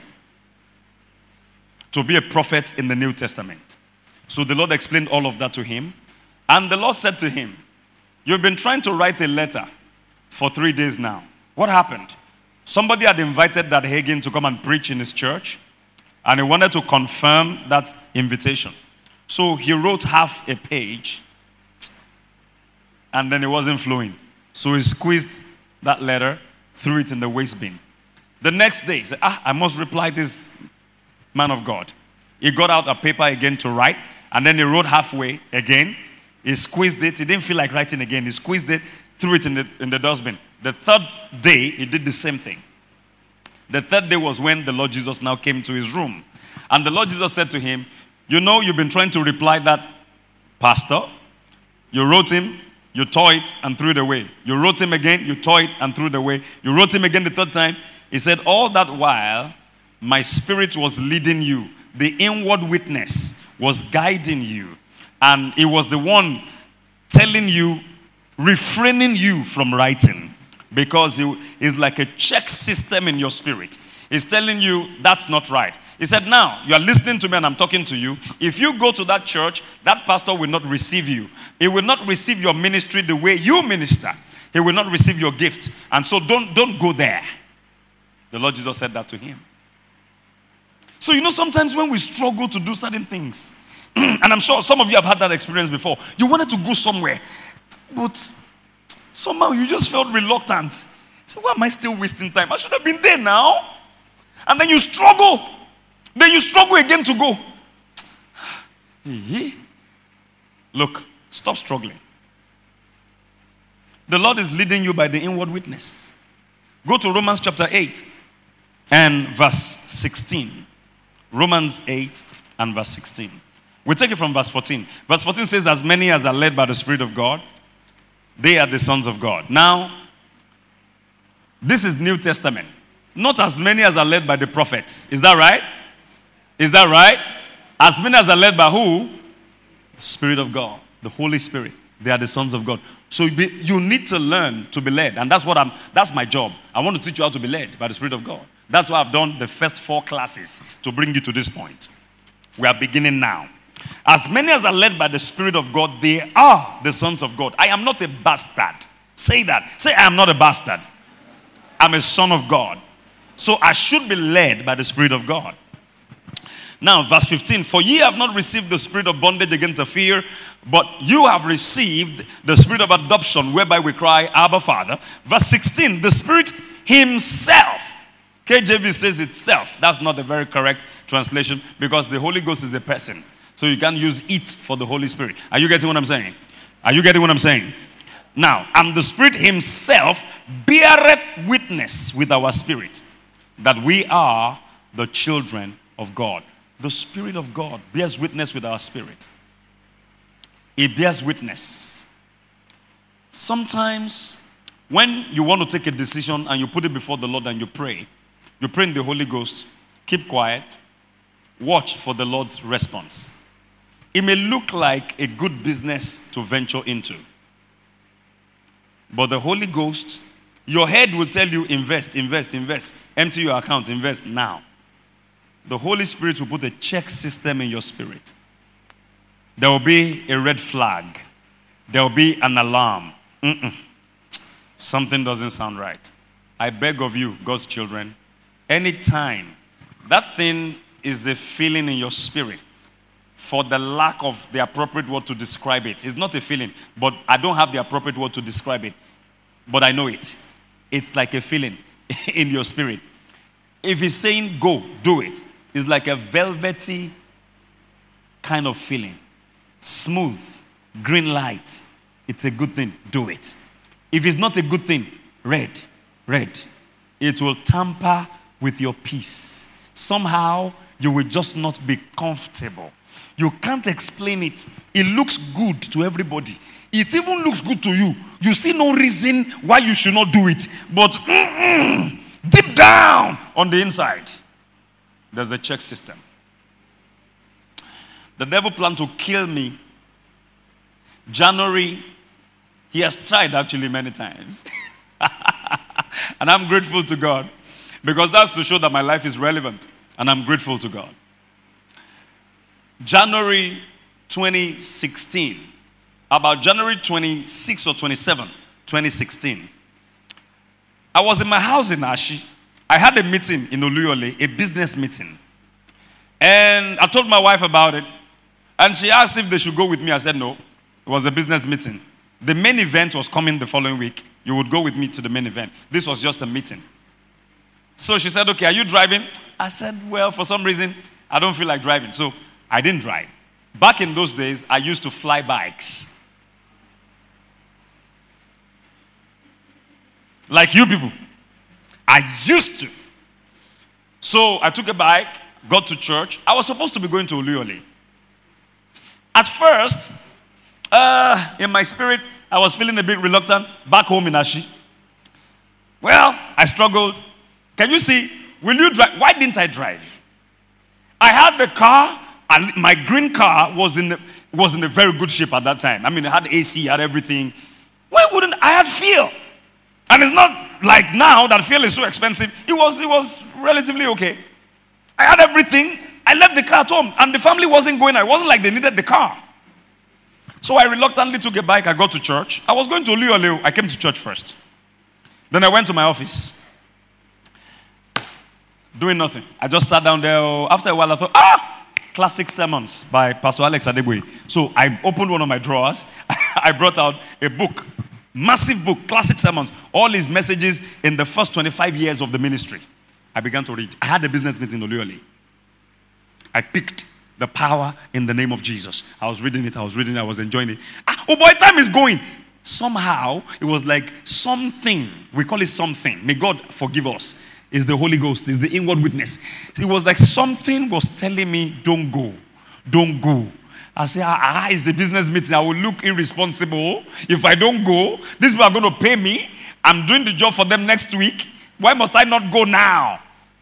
to be a prophet in the New Testament. So the Lord explained all of that to him. And the Lord said to him, You've been trying to write a letter for three days now. What happened? Somebody had invited that Hagin to come and preach in his church, and he wanted to confirm that invitation. So he wrote half a page, and then it wasn't flowing. So he squeezed that letter, threw it in the waste bin. The next day, he said, ah, I must reply this man of God. He got out a paper again to write, and then he wrote halfway again. He squeezed it. He didn't feel like writing again. He squeezed it, threw it in the, in the dustbin. The third day, he did the same thing. The third day was when the Lord Jesus now came to his room. And the Lord Jesus said to him, you know, you've been trying to reply that pastor. You wrote him, you tore it and threw it away. You wrote him again, you tore it and threw it away. You wrote him again the third time. He said, all that while, my spirit was leading you. The inward witness was guiding you. And it was the one telling you, refraining you from writing. Because it is like a check system in your spirit. He's telling you, that's not right. He said, now, you are listening to me and I'm talking to you. If you go to that church, that pastor will not receive you. He will not receive your ministry the way you minister. He will not receive your gift. And so don't, don't go there. The Lord Jesus said that to him. So, you know, sometimes when we struggle to do certain things, and I'm sure some of you have had that experience before, you wanted to go somewhere, but somehow you just felt reluctant. So why am I still wasting time? I should have been there now. And then you struggle. Then you struggle again to go. Look, stop struggling. The Lord is leading you by the inward witness. Go to Romans chapter eight and verse sixteen. Romans eight and verse sixteen. We take it from verse fourteen. Verse fourteen says, as many as are led by the Spirit of God, they are the sons of God. Now, this is New Testament. Not as many as are led by the prophets. Is that right? Is that right? As many as are led by who? The Spirit of God. The Holy Spirit. They are the sons of God. So you need to learn to be led. And that's what I'm, that's my job. I want to teach you how to be led by the Spirit of God. That's why I've done the first four classes to bring you to this point. We are beginning now. As many as are led by the Spirit of God, they are the sons of God. I am not a bastard. Say that. Say, I am not a bastard. I'm a son of God. So I should be led by the Spirit of God. Now, verse fifteen, for ye have not received the spirit of bondage again to fear, but you have received the spirit of adoption, whereby we cry, Abba, Father. Verse sixteen, the Spirit himself. K J V says itself. That's not a very correct translation because the Holy Ghost is a person. So you can't use it for the Holy Spirit. Are you getting what I'm saying? Are you getting what I'm saying? Now, and the Spirit himself beareth witness with our spirit that we are the children of God. The Spirit of God bears witness with our spirit. It bears witness. Sometimes, when you want to take a decision and you put it before the Lord and you pray, you pray in the Holy Ghost, keep quiet, watch for the Lord's response. It may look like a good business to venture into. But the Holy Ghost, your head will tell you, invest, invest, invest. Empty your account, invest now. The Holy Spirit will put a check system in your spirit. There will be a red flag. There will be an alarm. Mm-mm. Something doesn't sound right. I beg of you, God's children, anytime that thing is a feeling in your spirit, for the lack of the appropriate word to describe it. It's not a feeling, but I don't have the appropriate word to describe it. But I know it. It's like a feeling in your spirit. If he's saying go, do it. It's like a velvety kind of feeling. Smooth, green light. It's a good thing, do it. If it's not a good thing, red, red. It will tamper with your peace. Somehow, you will just not be comfortable. You can't explain it. It looks good to everybody. It even looks good to you. You see no reason why you should not do it. But mm-mm, deep down on the inside, there's a check system. The devil planned to kill me. January, he has tried actually many times. And I'm grateful to God. Because that's to show that my life is relevant. And I'm grateful to God. January twenty sixteen, about January twenty-sixth or twenty-seventh, twenty sixteen. I was in my house in Ashi. I had a meeting in Oluyole, a business meeting. And I told my wife about it. And she asked if they should go with me. I said no. It was a business meeting. The main event was coming the following week. You would go with me to the main event. This was just a meeting. So she said, okay, are you driving? I said, well, for some reason, I don't feel like driving. So I didn't drive. Back in those days, I used to fly bikes. Like you people. I used to. So I took a bike, got to church. I was supposed to be going to Oluyole. At first, uh, in my spirit, I was feeling a bit reluctant back home in Ashi. Well, I struggled. Can you see? Will you drive? Why didn't I drive? I had the car, and my green car was in the, was in a very good shape at that time. I mean, it had A C, had everything. Why wouldn't I had fuel? And it's not like now that fuel is so expensive. It was, it was relatively okay. I had everything. I left the car at home, and the family wasn't going. It wasn't like they needed the car. So I reluctantly took a bike. I got to church. I was going to Oluyole. I came to church first. Then I went to my office. Doing nothing. I just sat down there. After a while, I thought, ah, classic sermons by Pastor Alex Adeboye. So I opened one of my drawers. I brought out a book, massive book, classic sermons, all his messages in the first twenty-five years of the ministry. I began to read. I had a business meeting in Oluyole. I picked the power in the name of Jesus. I was reading it. I was reading it. I was enjoying it. Ah, oh boy, time is going. Somehow, it was like something. We call it something. May God forgive us. It's the Holy Ghost. It's the inward witness. It was like something was telling me, don't go. Don't go. I said, ah, ah, it's a business meeting. I will look irresponsible if I don't go. These people are going to pay me. I'm doing the job for them next week. Why must I not go now?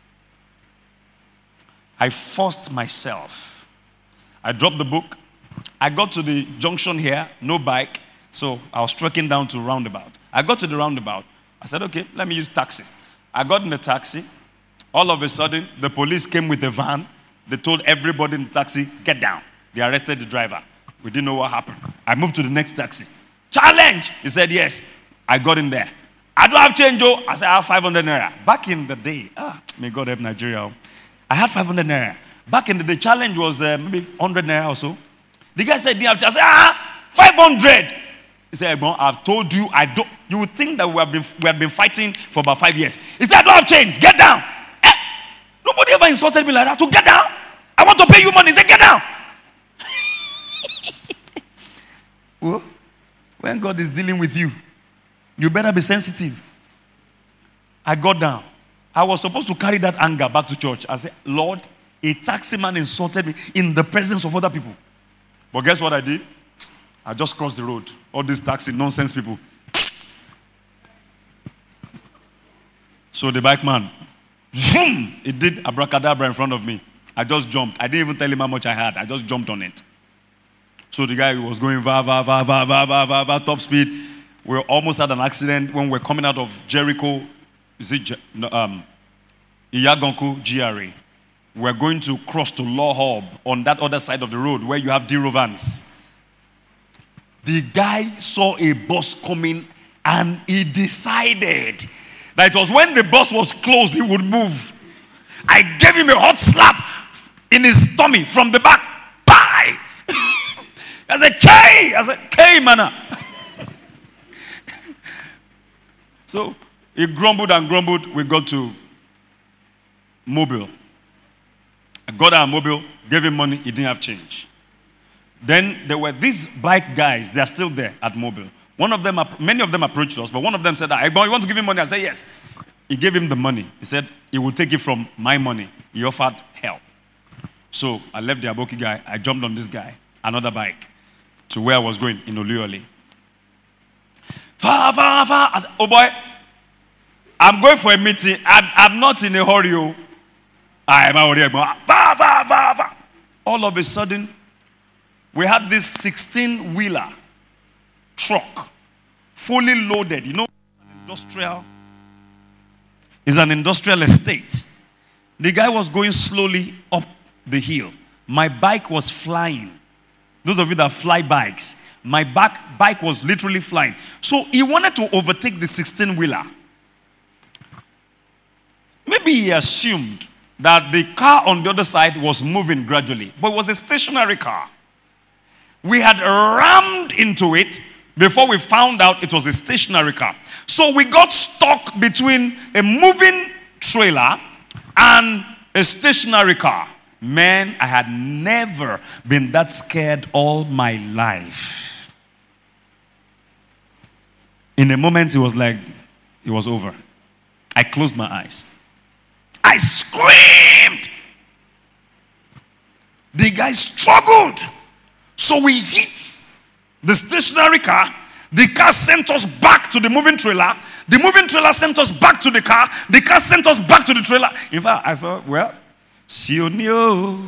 I forced myself. I dropped the book. I got to the junction here, no bike. So I was trekking down to roundabout. I got to the roundabout. I said, okay, let me use taxi. I got in the taxi. All of a sudden, the police came with a van. They told everybody in the taxi, get down. They arrested the driver. We didn't know what happened. I moved to the next taxi. Challenge! He said, yes. I got in there. I don't have change, oh. I said, I have five hundred naira. Back in the day, ah, may God help Nigeria. I had five hundred naira. Back in the day, challenge was uh, maybe one hundred naira or so. The guy said, I said, ah, five hundred. He said, I've told you, I don't. You would think that we have been we have been fighting for about five years. He said, I don't have change. Get down. Eh? Nobody ever insulted me like that. To get down. I want to pay you money. He said, get down. Well, when God is dealing with you, you better be sensitive. I got down. I was supposed to carry that anger back to church. I said, Lord, a taxi man insulted me in the presence of other people. But guess what I did? I just crossed the road. All these taxi nonsense people. So the bike man, zoom, it did abracadabra in front of me. I just jumped. I didn't even tell him how much I had. I just jumped on it. So the guy was going va, va, va, va, va, va, va, va, top speed. We almost had an accident when we were coming out of Jericho. Is it um, Iyaganku G R A? We're going to cross to Law Hub on that other side of the road where you have Dero vans. The guy saw a bus coming and he decided that it was when the bus was close he would move. I gave him a hot slap in his tummy from the back. Bye! I said, K! I said, K, man. So he grumbled and grumbled. We got to Mobile. I got out of Mobile, gave him money, he didn't have change. Then there were these bike guys, they're still there at Mobile. One of them, many of them approached us, but one of them said, hey, you want to give him money? I said, yes. He gave him the money. He said, he would take it from my money. He offered help. So I left the Aboki guy, I jumped on this guy, another bike, to where I was going in Oluyole. Far, far, far. I said, oh boy, I'm going for a meeting. I'm, I'm not in a hurry. Oh. I am already far, far, far, far. All of a sudden, we had this sixteen-wheeler truck, fully loaded. You know, an industrial. It's an industrial estate. The guy was going slowly up the hill. My bike was flying. Those of you that fly bikes, My back bike was literally flying. So he wanted to overtake the sixteen-wheeler. Maybe he assumed that the car on the other side was moving gradually, but it was a stationary car. We had rammed into it before we found out it was a stationary car. So we got stuck between a moving trailer and a stationary car. Man, I had never been that scared all my life. In a moment, it was like, it was over. I closed my eyes. I screamed. The guy struggled. So we hit the stationary car. The car sent us back to the moving trailer. The moving trailer sent us back to the car. The car sent us back to the trailer. In fact, I thought, well, Sionio,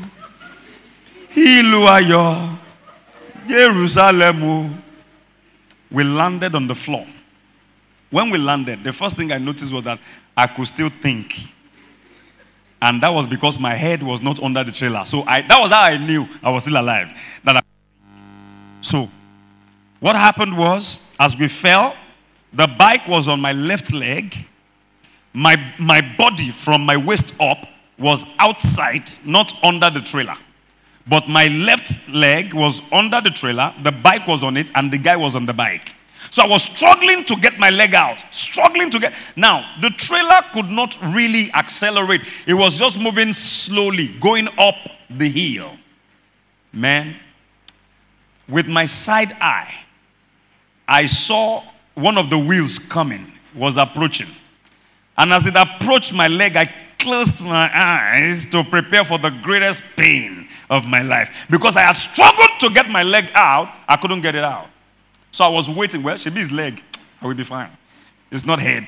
Iluayo, Jerusalem. We landed on the floor. When we landed, the first thing I noticed was that I could still think. And that was because my head was not under the trailer. So I, that was how I knew I was still alive. That I, so what happened was, as we fell, the bike was on my left leg. My, my body from my waist up was outside, not under the trailer. But my left leg was under the trailer, the bike was on it, and the guy was on the bike. So I was struggling to get my leg out. Struggling to get... Now, the trailer could not really accelerate. It was just moving slowly, going up the hill. Man, with my side eye, I saw one of the wheels coming, was approaching. And as it approached my leg, I closed my eyes to prepare for the greatest pain of my life. Because I had struggled to get my leg out, I couldn't get it out. So I was waiting. Well, should be his leg. I will be fine. It's not head.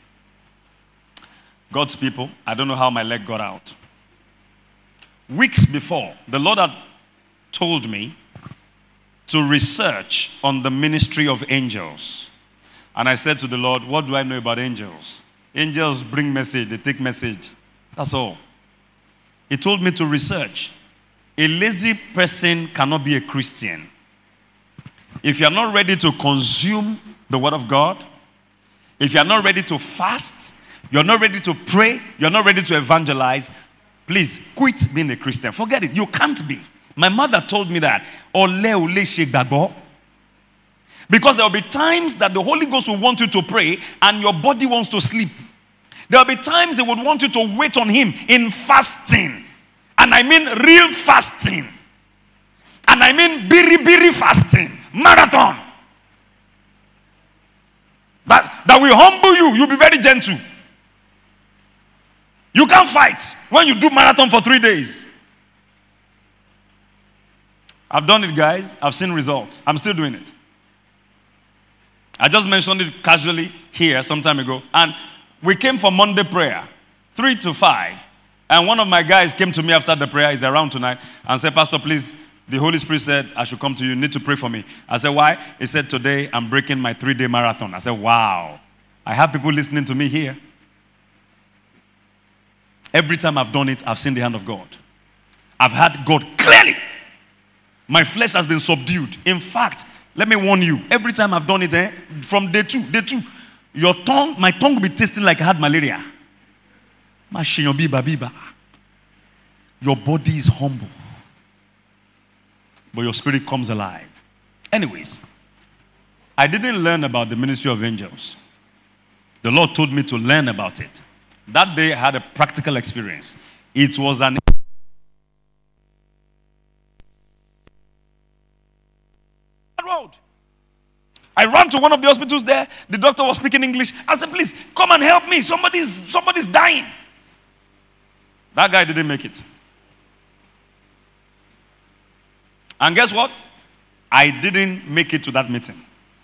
God's people, I don't know how my leg got out. Weeks before, the Lord had told me to research on the ministry of angels. And I said to the Lord, what do I know about angels? Angels bring message, they take message. That's all. He told me to research. A lazy person cannot be a Christian. If you are not ready to consume the word of God, if you are not ready to fast, you're not ready to pray, you're not ready to evangelize, please quit being a Christian. Forget it. You can't be. My mother told me that. Because there will be times that the Holy Ghost will want you to pray and your body wants to sleep. There will be times He would want you to wait on Him in fasting. And I mean real fasting. And I mean biri biri fasting. Marathon. That, that will humble you. You'll be very gentle. You can't fight when you do marathon for three days. I've done it, guys. I've seen results. I'm still doing it. I just mentioned it casually here some time ago. And we came for Monday prayer, three to five. And one of my guys came to me after the prayer, he's around tonight, and said, Pastor, please, the Holy Spirit said I should come to you. You need to pray for me. I said, why? He said, today I'm breaking my three-day marathon. I said, wow. I have people listening to me here. Every time I've done it, I've seen the hand of God. I've had God clearly. My flesh has been subdued. In fact, let me warn you, every time I've done it, eh, from day two, day two, your tongue, my tongue will be tasting like I had malaria. Your body is humble, but your spirit comes alive. Anyways, I didn't learn about the ministry of angels. The Lord told me to learn about it. That day I had a practical experience. It was an road. I ran to one of the hospitals there. The doctor was speaking English. I said, please, come and help me. Somebody's, somebody's dying. That guy didn't make it. And guess what? I didn't make it to that meeting.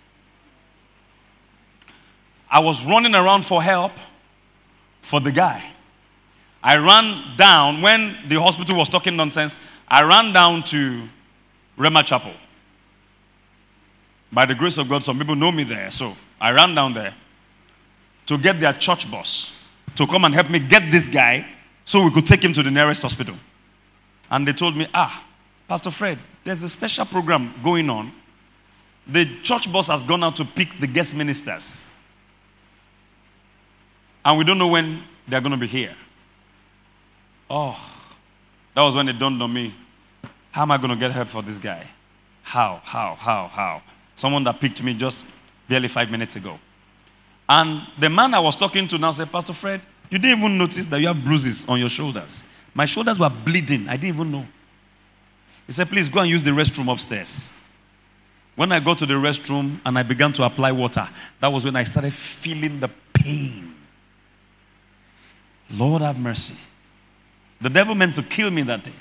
I was running around for help for the guy. I ran down, when the hospital was talking nonsense, I ran down to Rema Chapel. By the grace of God, some people know me there. So I ran down there to get their church bus to come and help me get this guy so we could take him to the nearest hospital. And they told me, ah, Pastor Fred, there's a special program going on the church boss has gone out to pick the guest ministers. And we don't know when they're going to be here. Oh, that was when it dawned on me. How am I going to get help for this guy? How, how, how, how? Someone that picked me just barely five minutes ago. And the man I was talking to now said, Pastor Fred, you didn't even notice that you have bruises on your shoulders. My shoulders were bleeding. I didn't even know. He said, please go and use the restroom upstairs. When I got to the restroom and I began to apply water, that was when I started feeling the pain. Lord have mercy. The devil meant to kill me that day.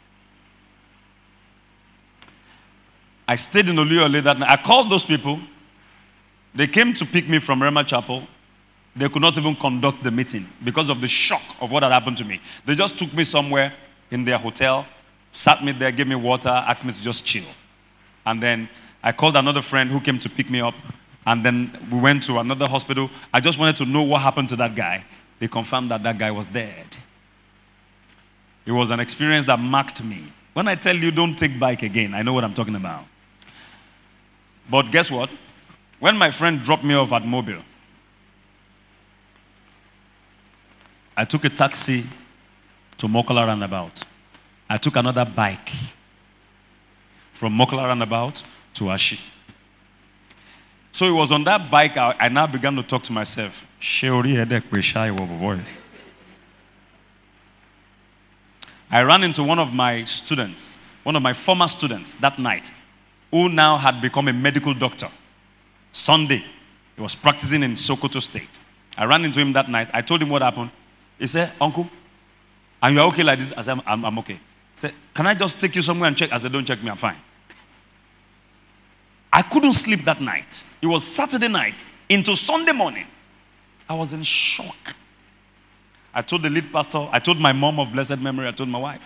I stayed in Oluyole that night. I called those people. They came to pick me from Rema Chapel. They could not even conduct the meeting because of the shock of what had happened to me. They just took me somewhere in their hotel, sat me there, gave me water, asked me to just chill. And then I called another friend who came to pick me up. And then we went to another hospital. I just wanted to know what happened to that guy. They confirmed that that guy was dead. It was an experience that marked me. When I tell you don't take bike again, I know what I'm talking about. But guess what? When my friend dropped me off at Mobile, I took a taxi to Mokola Roundabout. I took another bike from Mokola Roundabout to Ashi. So it was on that bike I, I now began to talk to myself. I ran into one of my students, one of my former students that night, who now had become a medical doctor. Sunday, he was practicing in Sokoto State. I ran into him that night. I told him what happened. He said, Uncle, and you're okay like this? I said, I'm, I'm okay. He said, can I just take you somewhere and check? I said, don't check me, I'm fine. I couldn't sleep that night. It was Saturday night into Sunday morning. I was in shock. I told the lead pastor, I told my mom of blessed memory, I told my wife.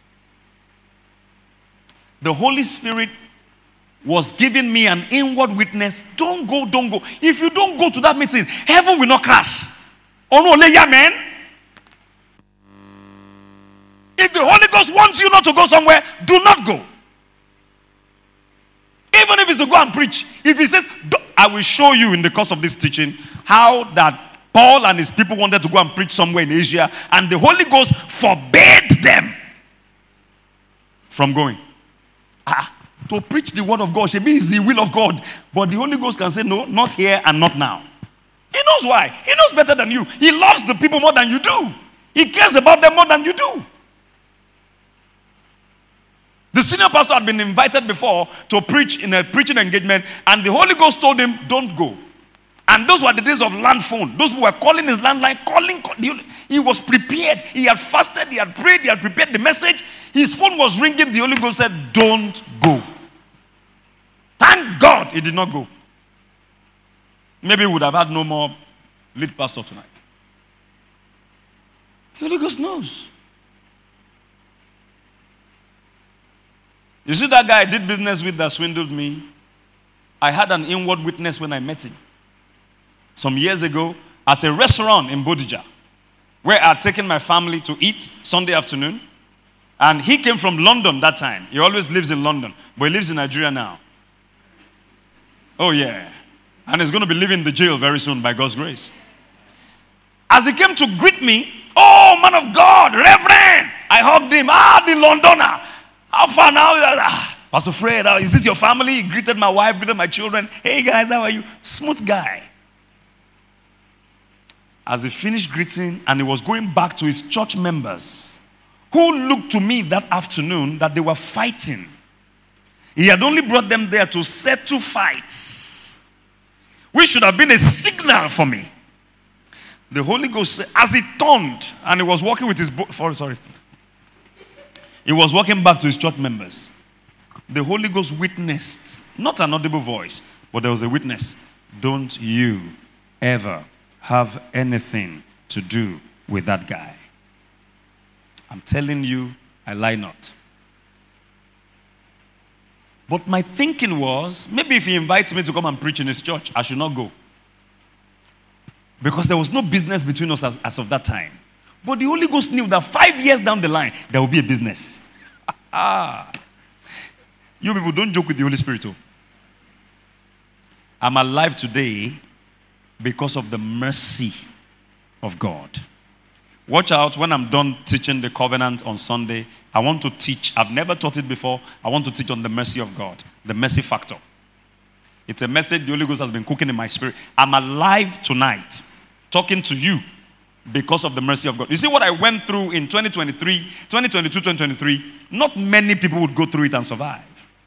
The Holy Spirit was giving me an inward witness. Don't go, don't go. If you don't go to that meeting, heaven will not crash. Oh no, yeah, man. If the Holy Ghost wants you not to go somewhere, do not go. Even if it's to go and preach. If he says, I will show you in the course of this teaching how that Paul and his people wanted to go and preach somewhere in Asia, and the Holy Ghost forbade them from going. Ah, to preach the word of God, it means the will of God. But the Holy Ghost can say, no, not here and not now. He knows why. He knows better than you. He loves the people more than you do. He cares about them more than you do. The senior pastor had been invited before to preach in a preaching engagement, and the Holy Ghost told him, don't go. And those were the days of land phone. Those who were calling his landline, calling, he was prepared. He had fasted, he had prayed, he had prepared the message. His phone was ringing. The Holy Ghost said, don't go. Thank God he did not go. Maybe he would have had no more lead pastor tonight. The Holy Ghost knows. You see that guy I did business with that swindled me? I had an inward witness when I met him. Some years ago at a restaurant in Bodija, where I had taken my family to eat Sunday afternoon. And he came from London that time. He always lives in London, but he lives in Nigeria now. Oh yeah. And he's going to be leaving the jail very soon by God's grace. As he came to greet me, oh man of God, Reverend, I hugged him. Ah, the Londoner. How far now? Ah, Pastor Fred, is this your family? He greeted my wife, greeted my children. Hey guys, how are you? Smooth guy. As he finished greeting and he was going back to his church members, who looked to me that afternoon that they were fighting. He had only brought them there to settle fights, which should have been a signal for me. The Holy Ghost said, as he turned and he was walking with his bo- sorry, sorry. He was walking back to his church members. The Holy Ghost witnessed, not an audible voice, but there was a witness. Don't you ever have anything to do with that guy. I'm telling you, I lie not. But my thinking was, maybe if he invites me to come and preach in his church, I should not go. Because there was no business between us as, as of that time. But the Holy Ghost knew that five years down the line, there will be a business. You people don't joke with the Holy Spirit. Oh. I'm alive today because of the mercy of God. Watch out, when I'm done teaching the covenant on Sunday, I want to teach. I've never taught it before. I want to teach on the mercy of God, the mercy factor. It's a message the Holy Ghost has been cooking in my spirit. I'm alive tonight, talking to you because of the mercy of God. You see what I went through in twenty twenty-three, twenty twenty-two, twenty twenty-three? Not many people would go through it and survive.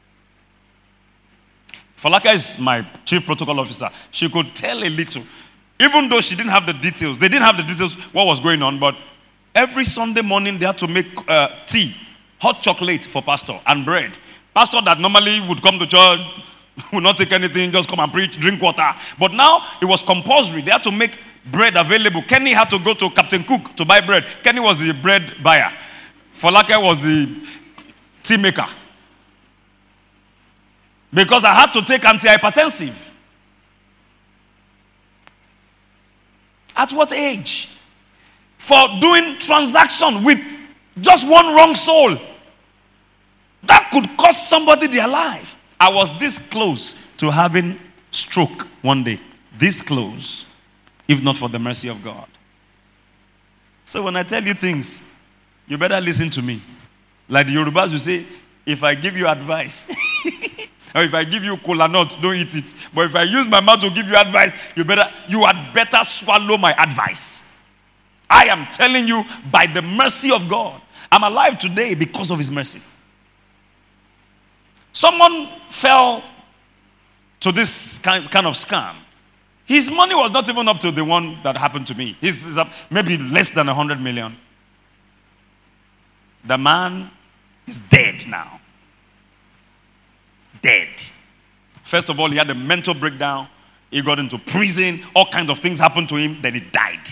Falaka is my chief protocol officer. She could tell a little. Even though she didn't have the details. They didn't have the details what was going on. But every Sunday morning they had to make uh, tea, hot chocolate for pastor and bread. Pastor that normally would come to church, would not take anything, just come and preach, drink water. But now it was compulsory. They had to make bread available. Kenny had to go to Captain Cook to buy bread. Kenny was the bread buyer. Falaka was the tea maker. Because I had to take antihypertensive. At what age? For doing transaction with just one wrong soul. That could cost somebody their life. I was this close to having stroke one day. This close. If not for the mercy of God. So when I tell you things, you better listen to me. Like the Yorubas will say, if I give you advice, or if I give you cola nut, don't eat it. But if I use my mouth to give you advice, you better, you had better swallow my advice. I am telling you, by the mercy of God, I'm alive today because of His mercy. Someone fell to this kind, kind of scam. His money was not even up to the one that happened to me. His is up maybe less than a hundred million. The man is dead now. Dead. First of all, he had a mental breakdown. He got into prison. All kinds of things happened to him. Then he died.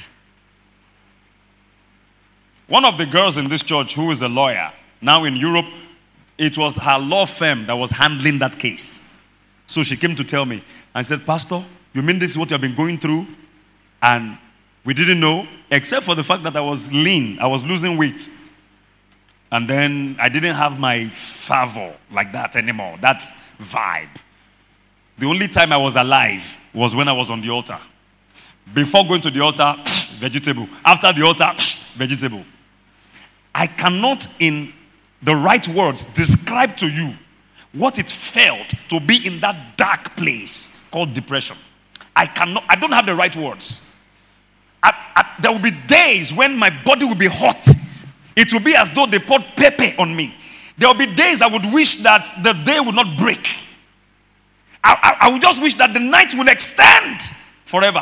One of the girls in this church who is a lawyer, now in Europe, it was her law firm that was handling that case. So she came to tell me and said, Pastor, you mean this is what you have been going through? And we didn't know, except for the fact that I was lean. I was losing weight. And then I didn't have my fervor like that anymore. That vibe. The only time I was alive was when I was on the altar. Before going to the altar, vegetable. After the altar, vegetable. I cannot, in the right words, describe to you what it felt to be in that dark place called depression. I cannot, I don't have the right words. I, I, there will be days when my body will be hot. It will be as though they poured pepper on me. There will be days I would wish that the day would not break. I, I, I would just wish that the night would extend forever.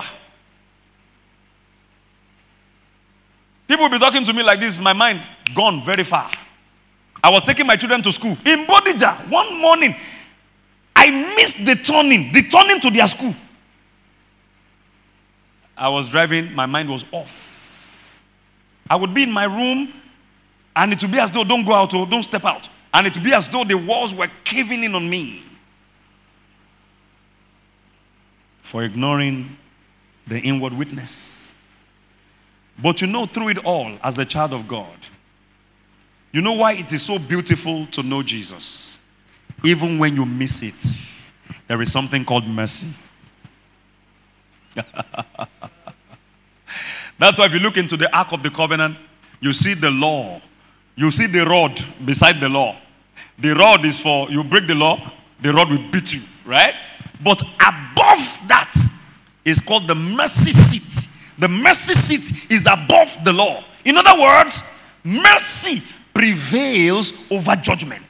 People will be talking to me like this, my mind gone very far. I was taking my children to school. In Bodija, one morning, I missed the turning, the turning to their school. I was driving, my mind was off. I would be in my room, and it would be as though, don't go out or don't step out. And it would be as though the walls were caving in on me. For ignoring the inward witness. But you know, through it all, as a child of God, you know why it is so beautiful to know Jesus? Even when you miss it, there is something called mercy. That's why if you look into the Ark of the Covenant, you see the law. You see the rod beside the law. The rod is for, you break the law, the rod will beat you, right? But above that is called the mercy seat. The mercy seat is above the law. In other words, mercy prevails over judgment.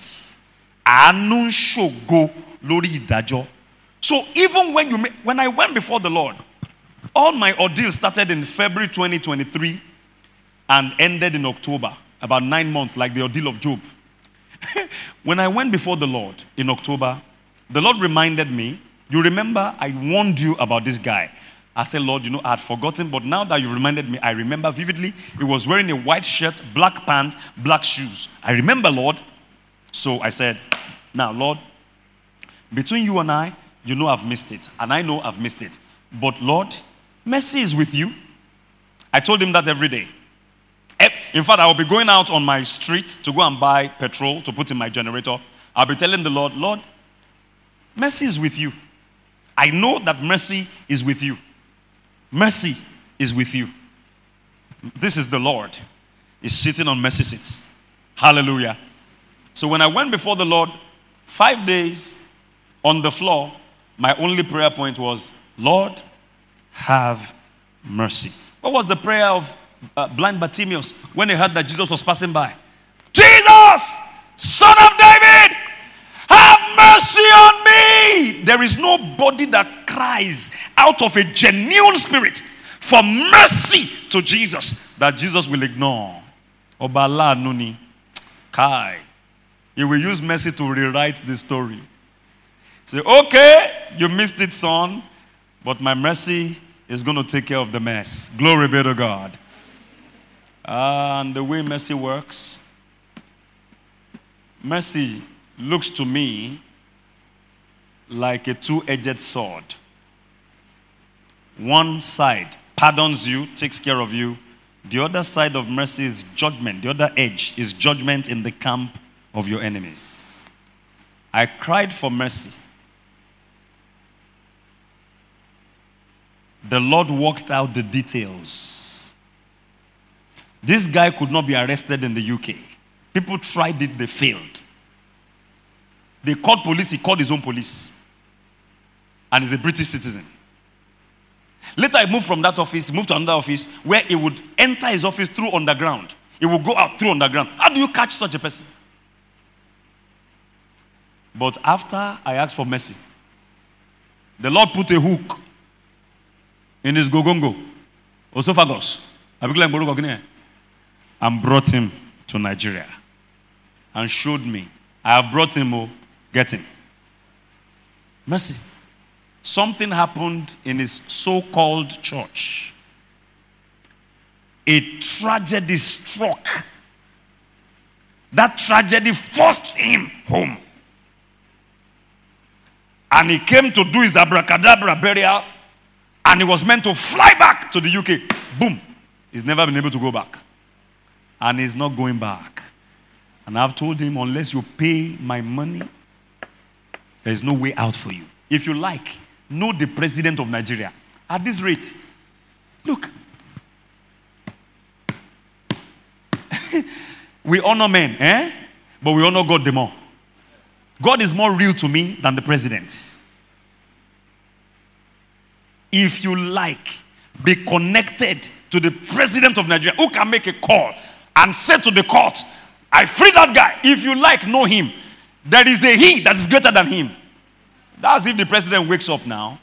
So even when you when I went before the Lord, all my ordeal started in February twenty twenty-three and ended in October, about nine months, like the ordeal of Job. When I went before the Lord in October, the Lord reminded me, you remember I warned you about this guy. I said, Lord, you know, I had forgotten, but now that you reminded me, I remember vividly. He was wearing a white shirt, black pants, black shoes. I remember, Lord. So I said, now, Lord, between you and I, you know I've missed it. And I know I've missed it. But Lord, mercy is with you. I told him that every day. In fact, I will be going out on my street to go and buy petrol to put in my generator. I'll be telling the Lord, Lord, mercy is with you. I know that mercy is with you. Mercy is with you. This is the Lord. He's sitting on mercy seat. Hallelujah. So when I went before the Lord, five days on the floor, my only prayer point was, Lord, have mercy. What was the prayer of uh, blind Bartimaeus when he heard that Jesus was passing by? Jesus, Son of David, have mercy on me. There is nobody that cries out of a genuine spirit for mercy to Jesus that Jesus will ignore. Obala Nuni. Kai. He will use mercy to rewrite the story. Say, okay, you missed it, son, but my mercy is going to take care of the mess. Glory be to God. And the way mercy works, mercy looks to me like a two-edged sword. One side pardons you, takes care of you. The other side of mercy is judgment. The other edge is judgment in the camp of your enemies. I cried for mercy. The Lord worked out the details. This guy could not be arrested in the U K. People tried it, they failed. They called police, he called his own police. And he's a British citizen. Later he moved from that office, moved to another office where he would enter his office through underground. He would go out through underground. How do you catch such a person? But after I asked for mercy, the Lord put a hook in his gogongo, esophagus, and brought him to Nigeria. And showed me, I have brought him, oh, get him. Mercy. Something happened in his so-called church. A tragedy struck. That tragedy forced him home. And he came to do his abracadabra burial, and he was meant to fly back to the U K. Boom. He's never been able to go back. And he's not going back. And I've told him, unless you pay my money, there's no way out for you. If you like, know the president of Nigeria. At this rate, look. We honor men, eh? But we honor God the more. God is more real to me than the president. If you like, be connected to the president of Nigeria who can make a call and say to the court, I free that guy. If you like, know him. There is a he that is greater than him. That's if the president wakes up now.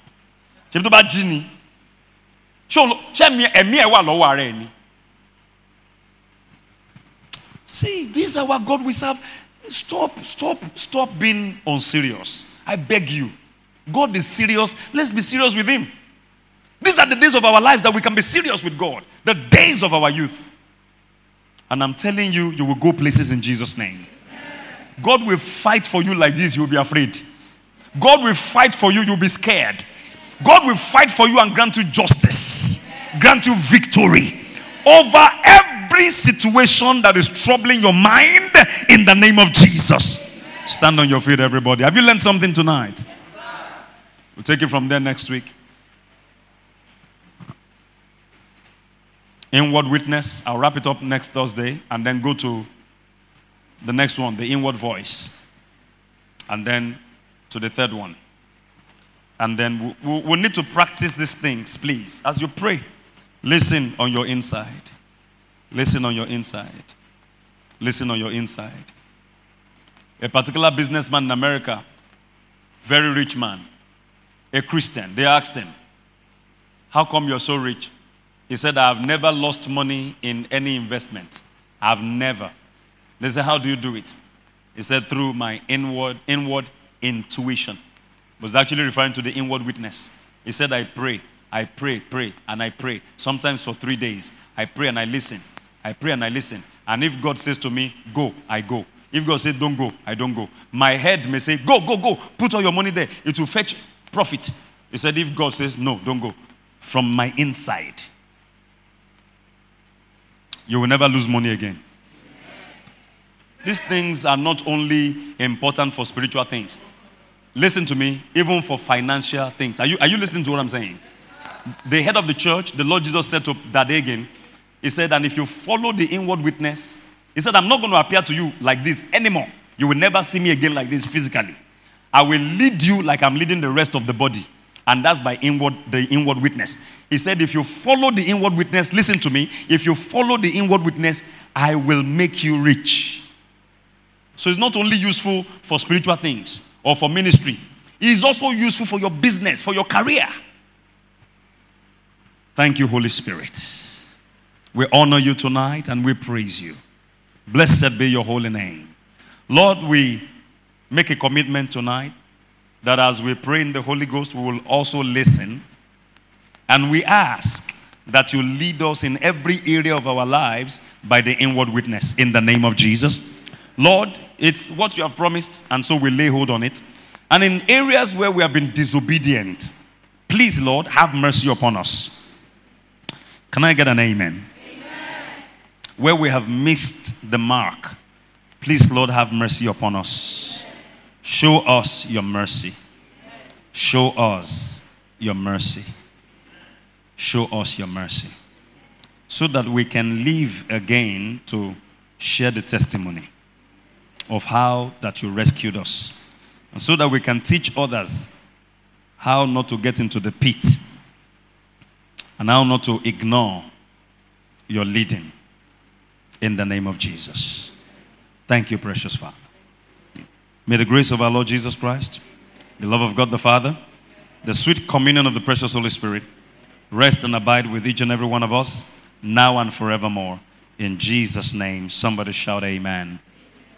See, this is our God we serve. Stop, stop, stop being unserious. I beg you. God is serious. Let's be serious with him. These are the days of our lives that we can be serious with God. The days of our youth. And I'm telling you, you will go places in Jesus' name. God will fight for you like this, you'll be afraid. God will fight for you, you'll be scared. God will fight for you and grant you justice. Grant you victory over every situation that is troubling your mind in the name of Jesus. Stand on your feet, everybody. Have you learned something tonight? We'll take it from there next week. Inward witness. I'll wrap it up next Thursday and then go to the next one, the inward voice. And then to the third one. And then we'll, we'll need to practice these things, please. As you pray, listen on your inside. Listen on your inside. Listen on your inside. A particular businessman in America, very rich man, a Christian, they asked him, how come you're so rich? He said, I've never lost money in any investment. I've never. They said, how do you do it? He said, through my inward, inward intuition. He was actually referring to the inward witness. He said, I pray, I pray, pray, and I pray. Sometimes for three days. I pray and I listen. I pray and I listen. And if God says to me, go, I go. If God says, don't go, I don't go. My head may say, go, go, go. Put all your money there. It will fetch profit. He said, if God says, no, don't go. From my inside, you will never lose money again. These things are not only important for spiritual things. Listen to me, even for financial things. Are you, are you listening to what I'm saying? The head of the church, the Lord Jesus said to that day again, he said, and if you follow the inward witness, he said, I'm not going to appear to you like this anymore. You will never see me again like this physically. I will lead you like I'm leading the rest of the body. And that's by inward, the inward witness. He said, if you follow the inward witness, listen to me, if you follow the inward witness, I will make you rich. So it's not only useful for spiritual things or for ministry. It's also useful for your business, for your career. Thank you, Holy Spirit. We honor you tonight and we praise you. Blessed be your holy name. Lord, we make a commitment tonight that as we pray in the Holy Ghost, we will also listen. And we ask that you lead us in every area of our lives by the inward witness in the name of Jesus. Lord, it's what you have promised, and so we lay hold on it. And in areas where we have been disobedient, please, Lord, have mercy upon us. Can I get an amen? Amen. Where we have missed the mark, please, Lord, have mercy upon us. Show us your mercy. Show us your mercy. Show us your mercy. So that we can live again to share the testimony of how that you rescued us. And so that we can teach others how not to get into the pit and how not to ignore your leading in the name of Jesus. Thank you, precious Father. May the grace of our Lord Jesus Christ, the love of God the Father, the sweet communion of the precious Holy Spirit rest and abide with each and every one of us now and forevermore. In Jesus' name, somebody shout amen.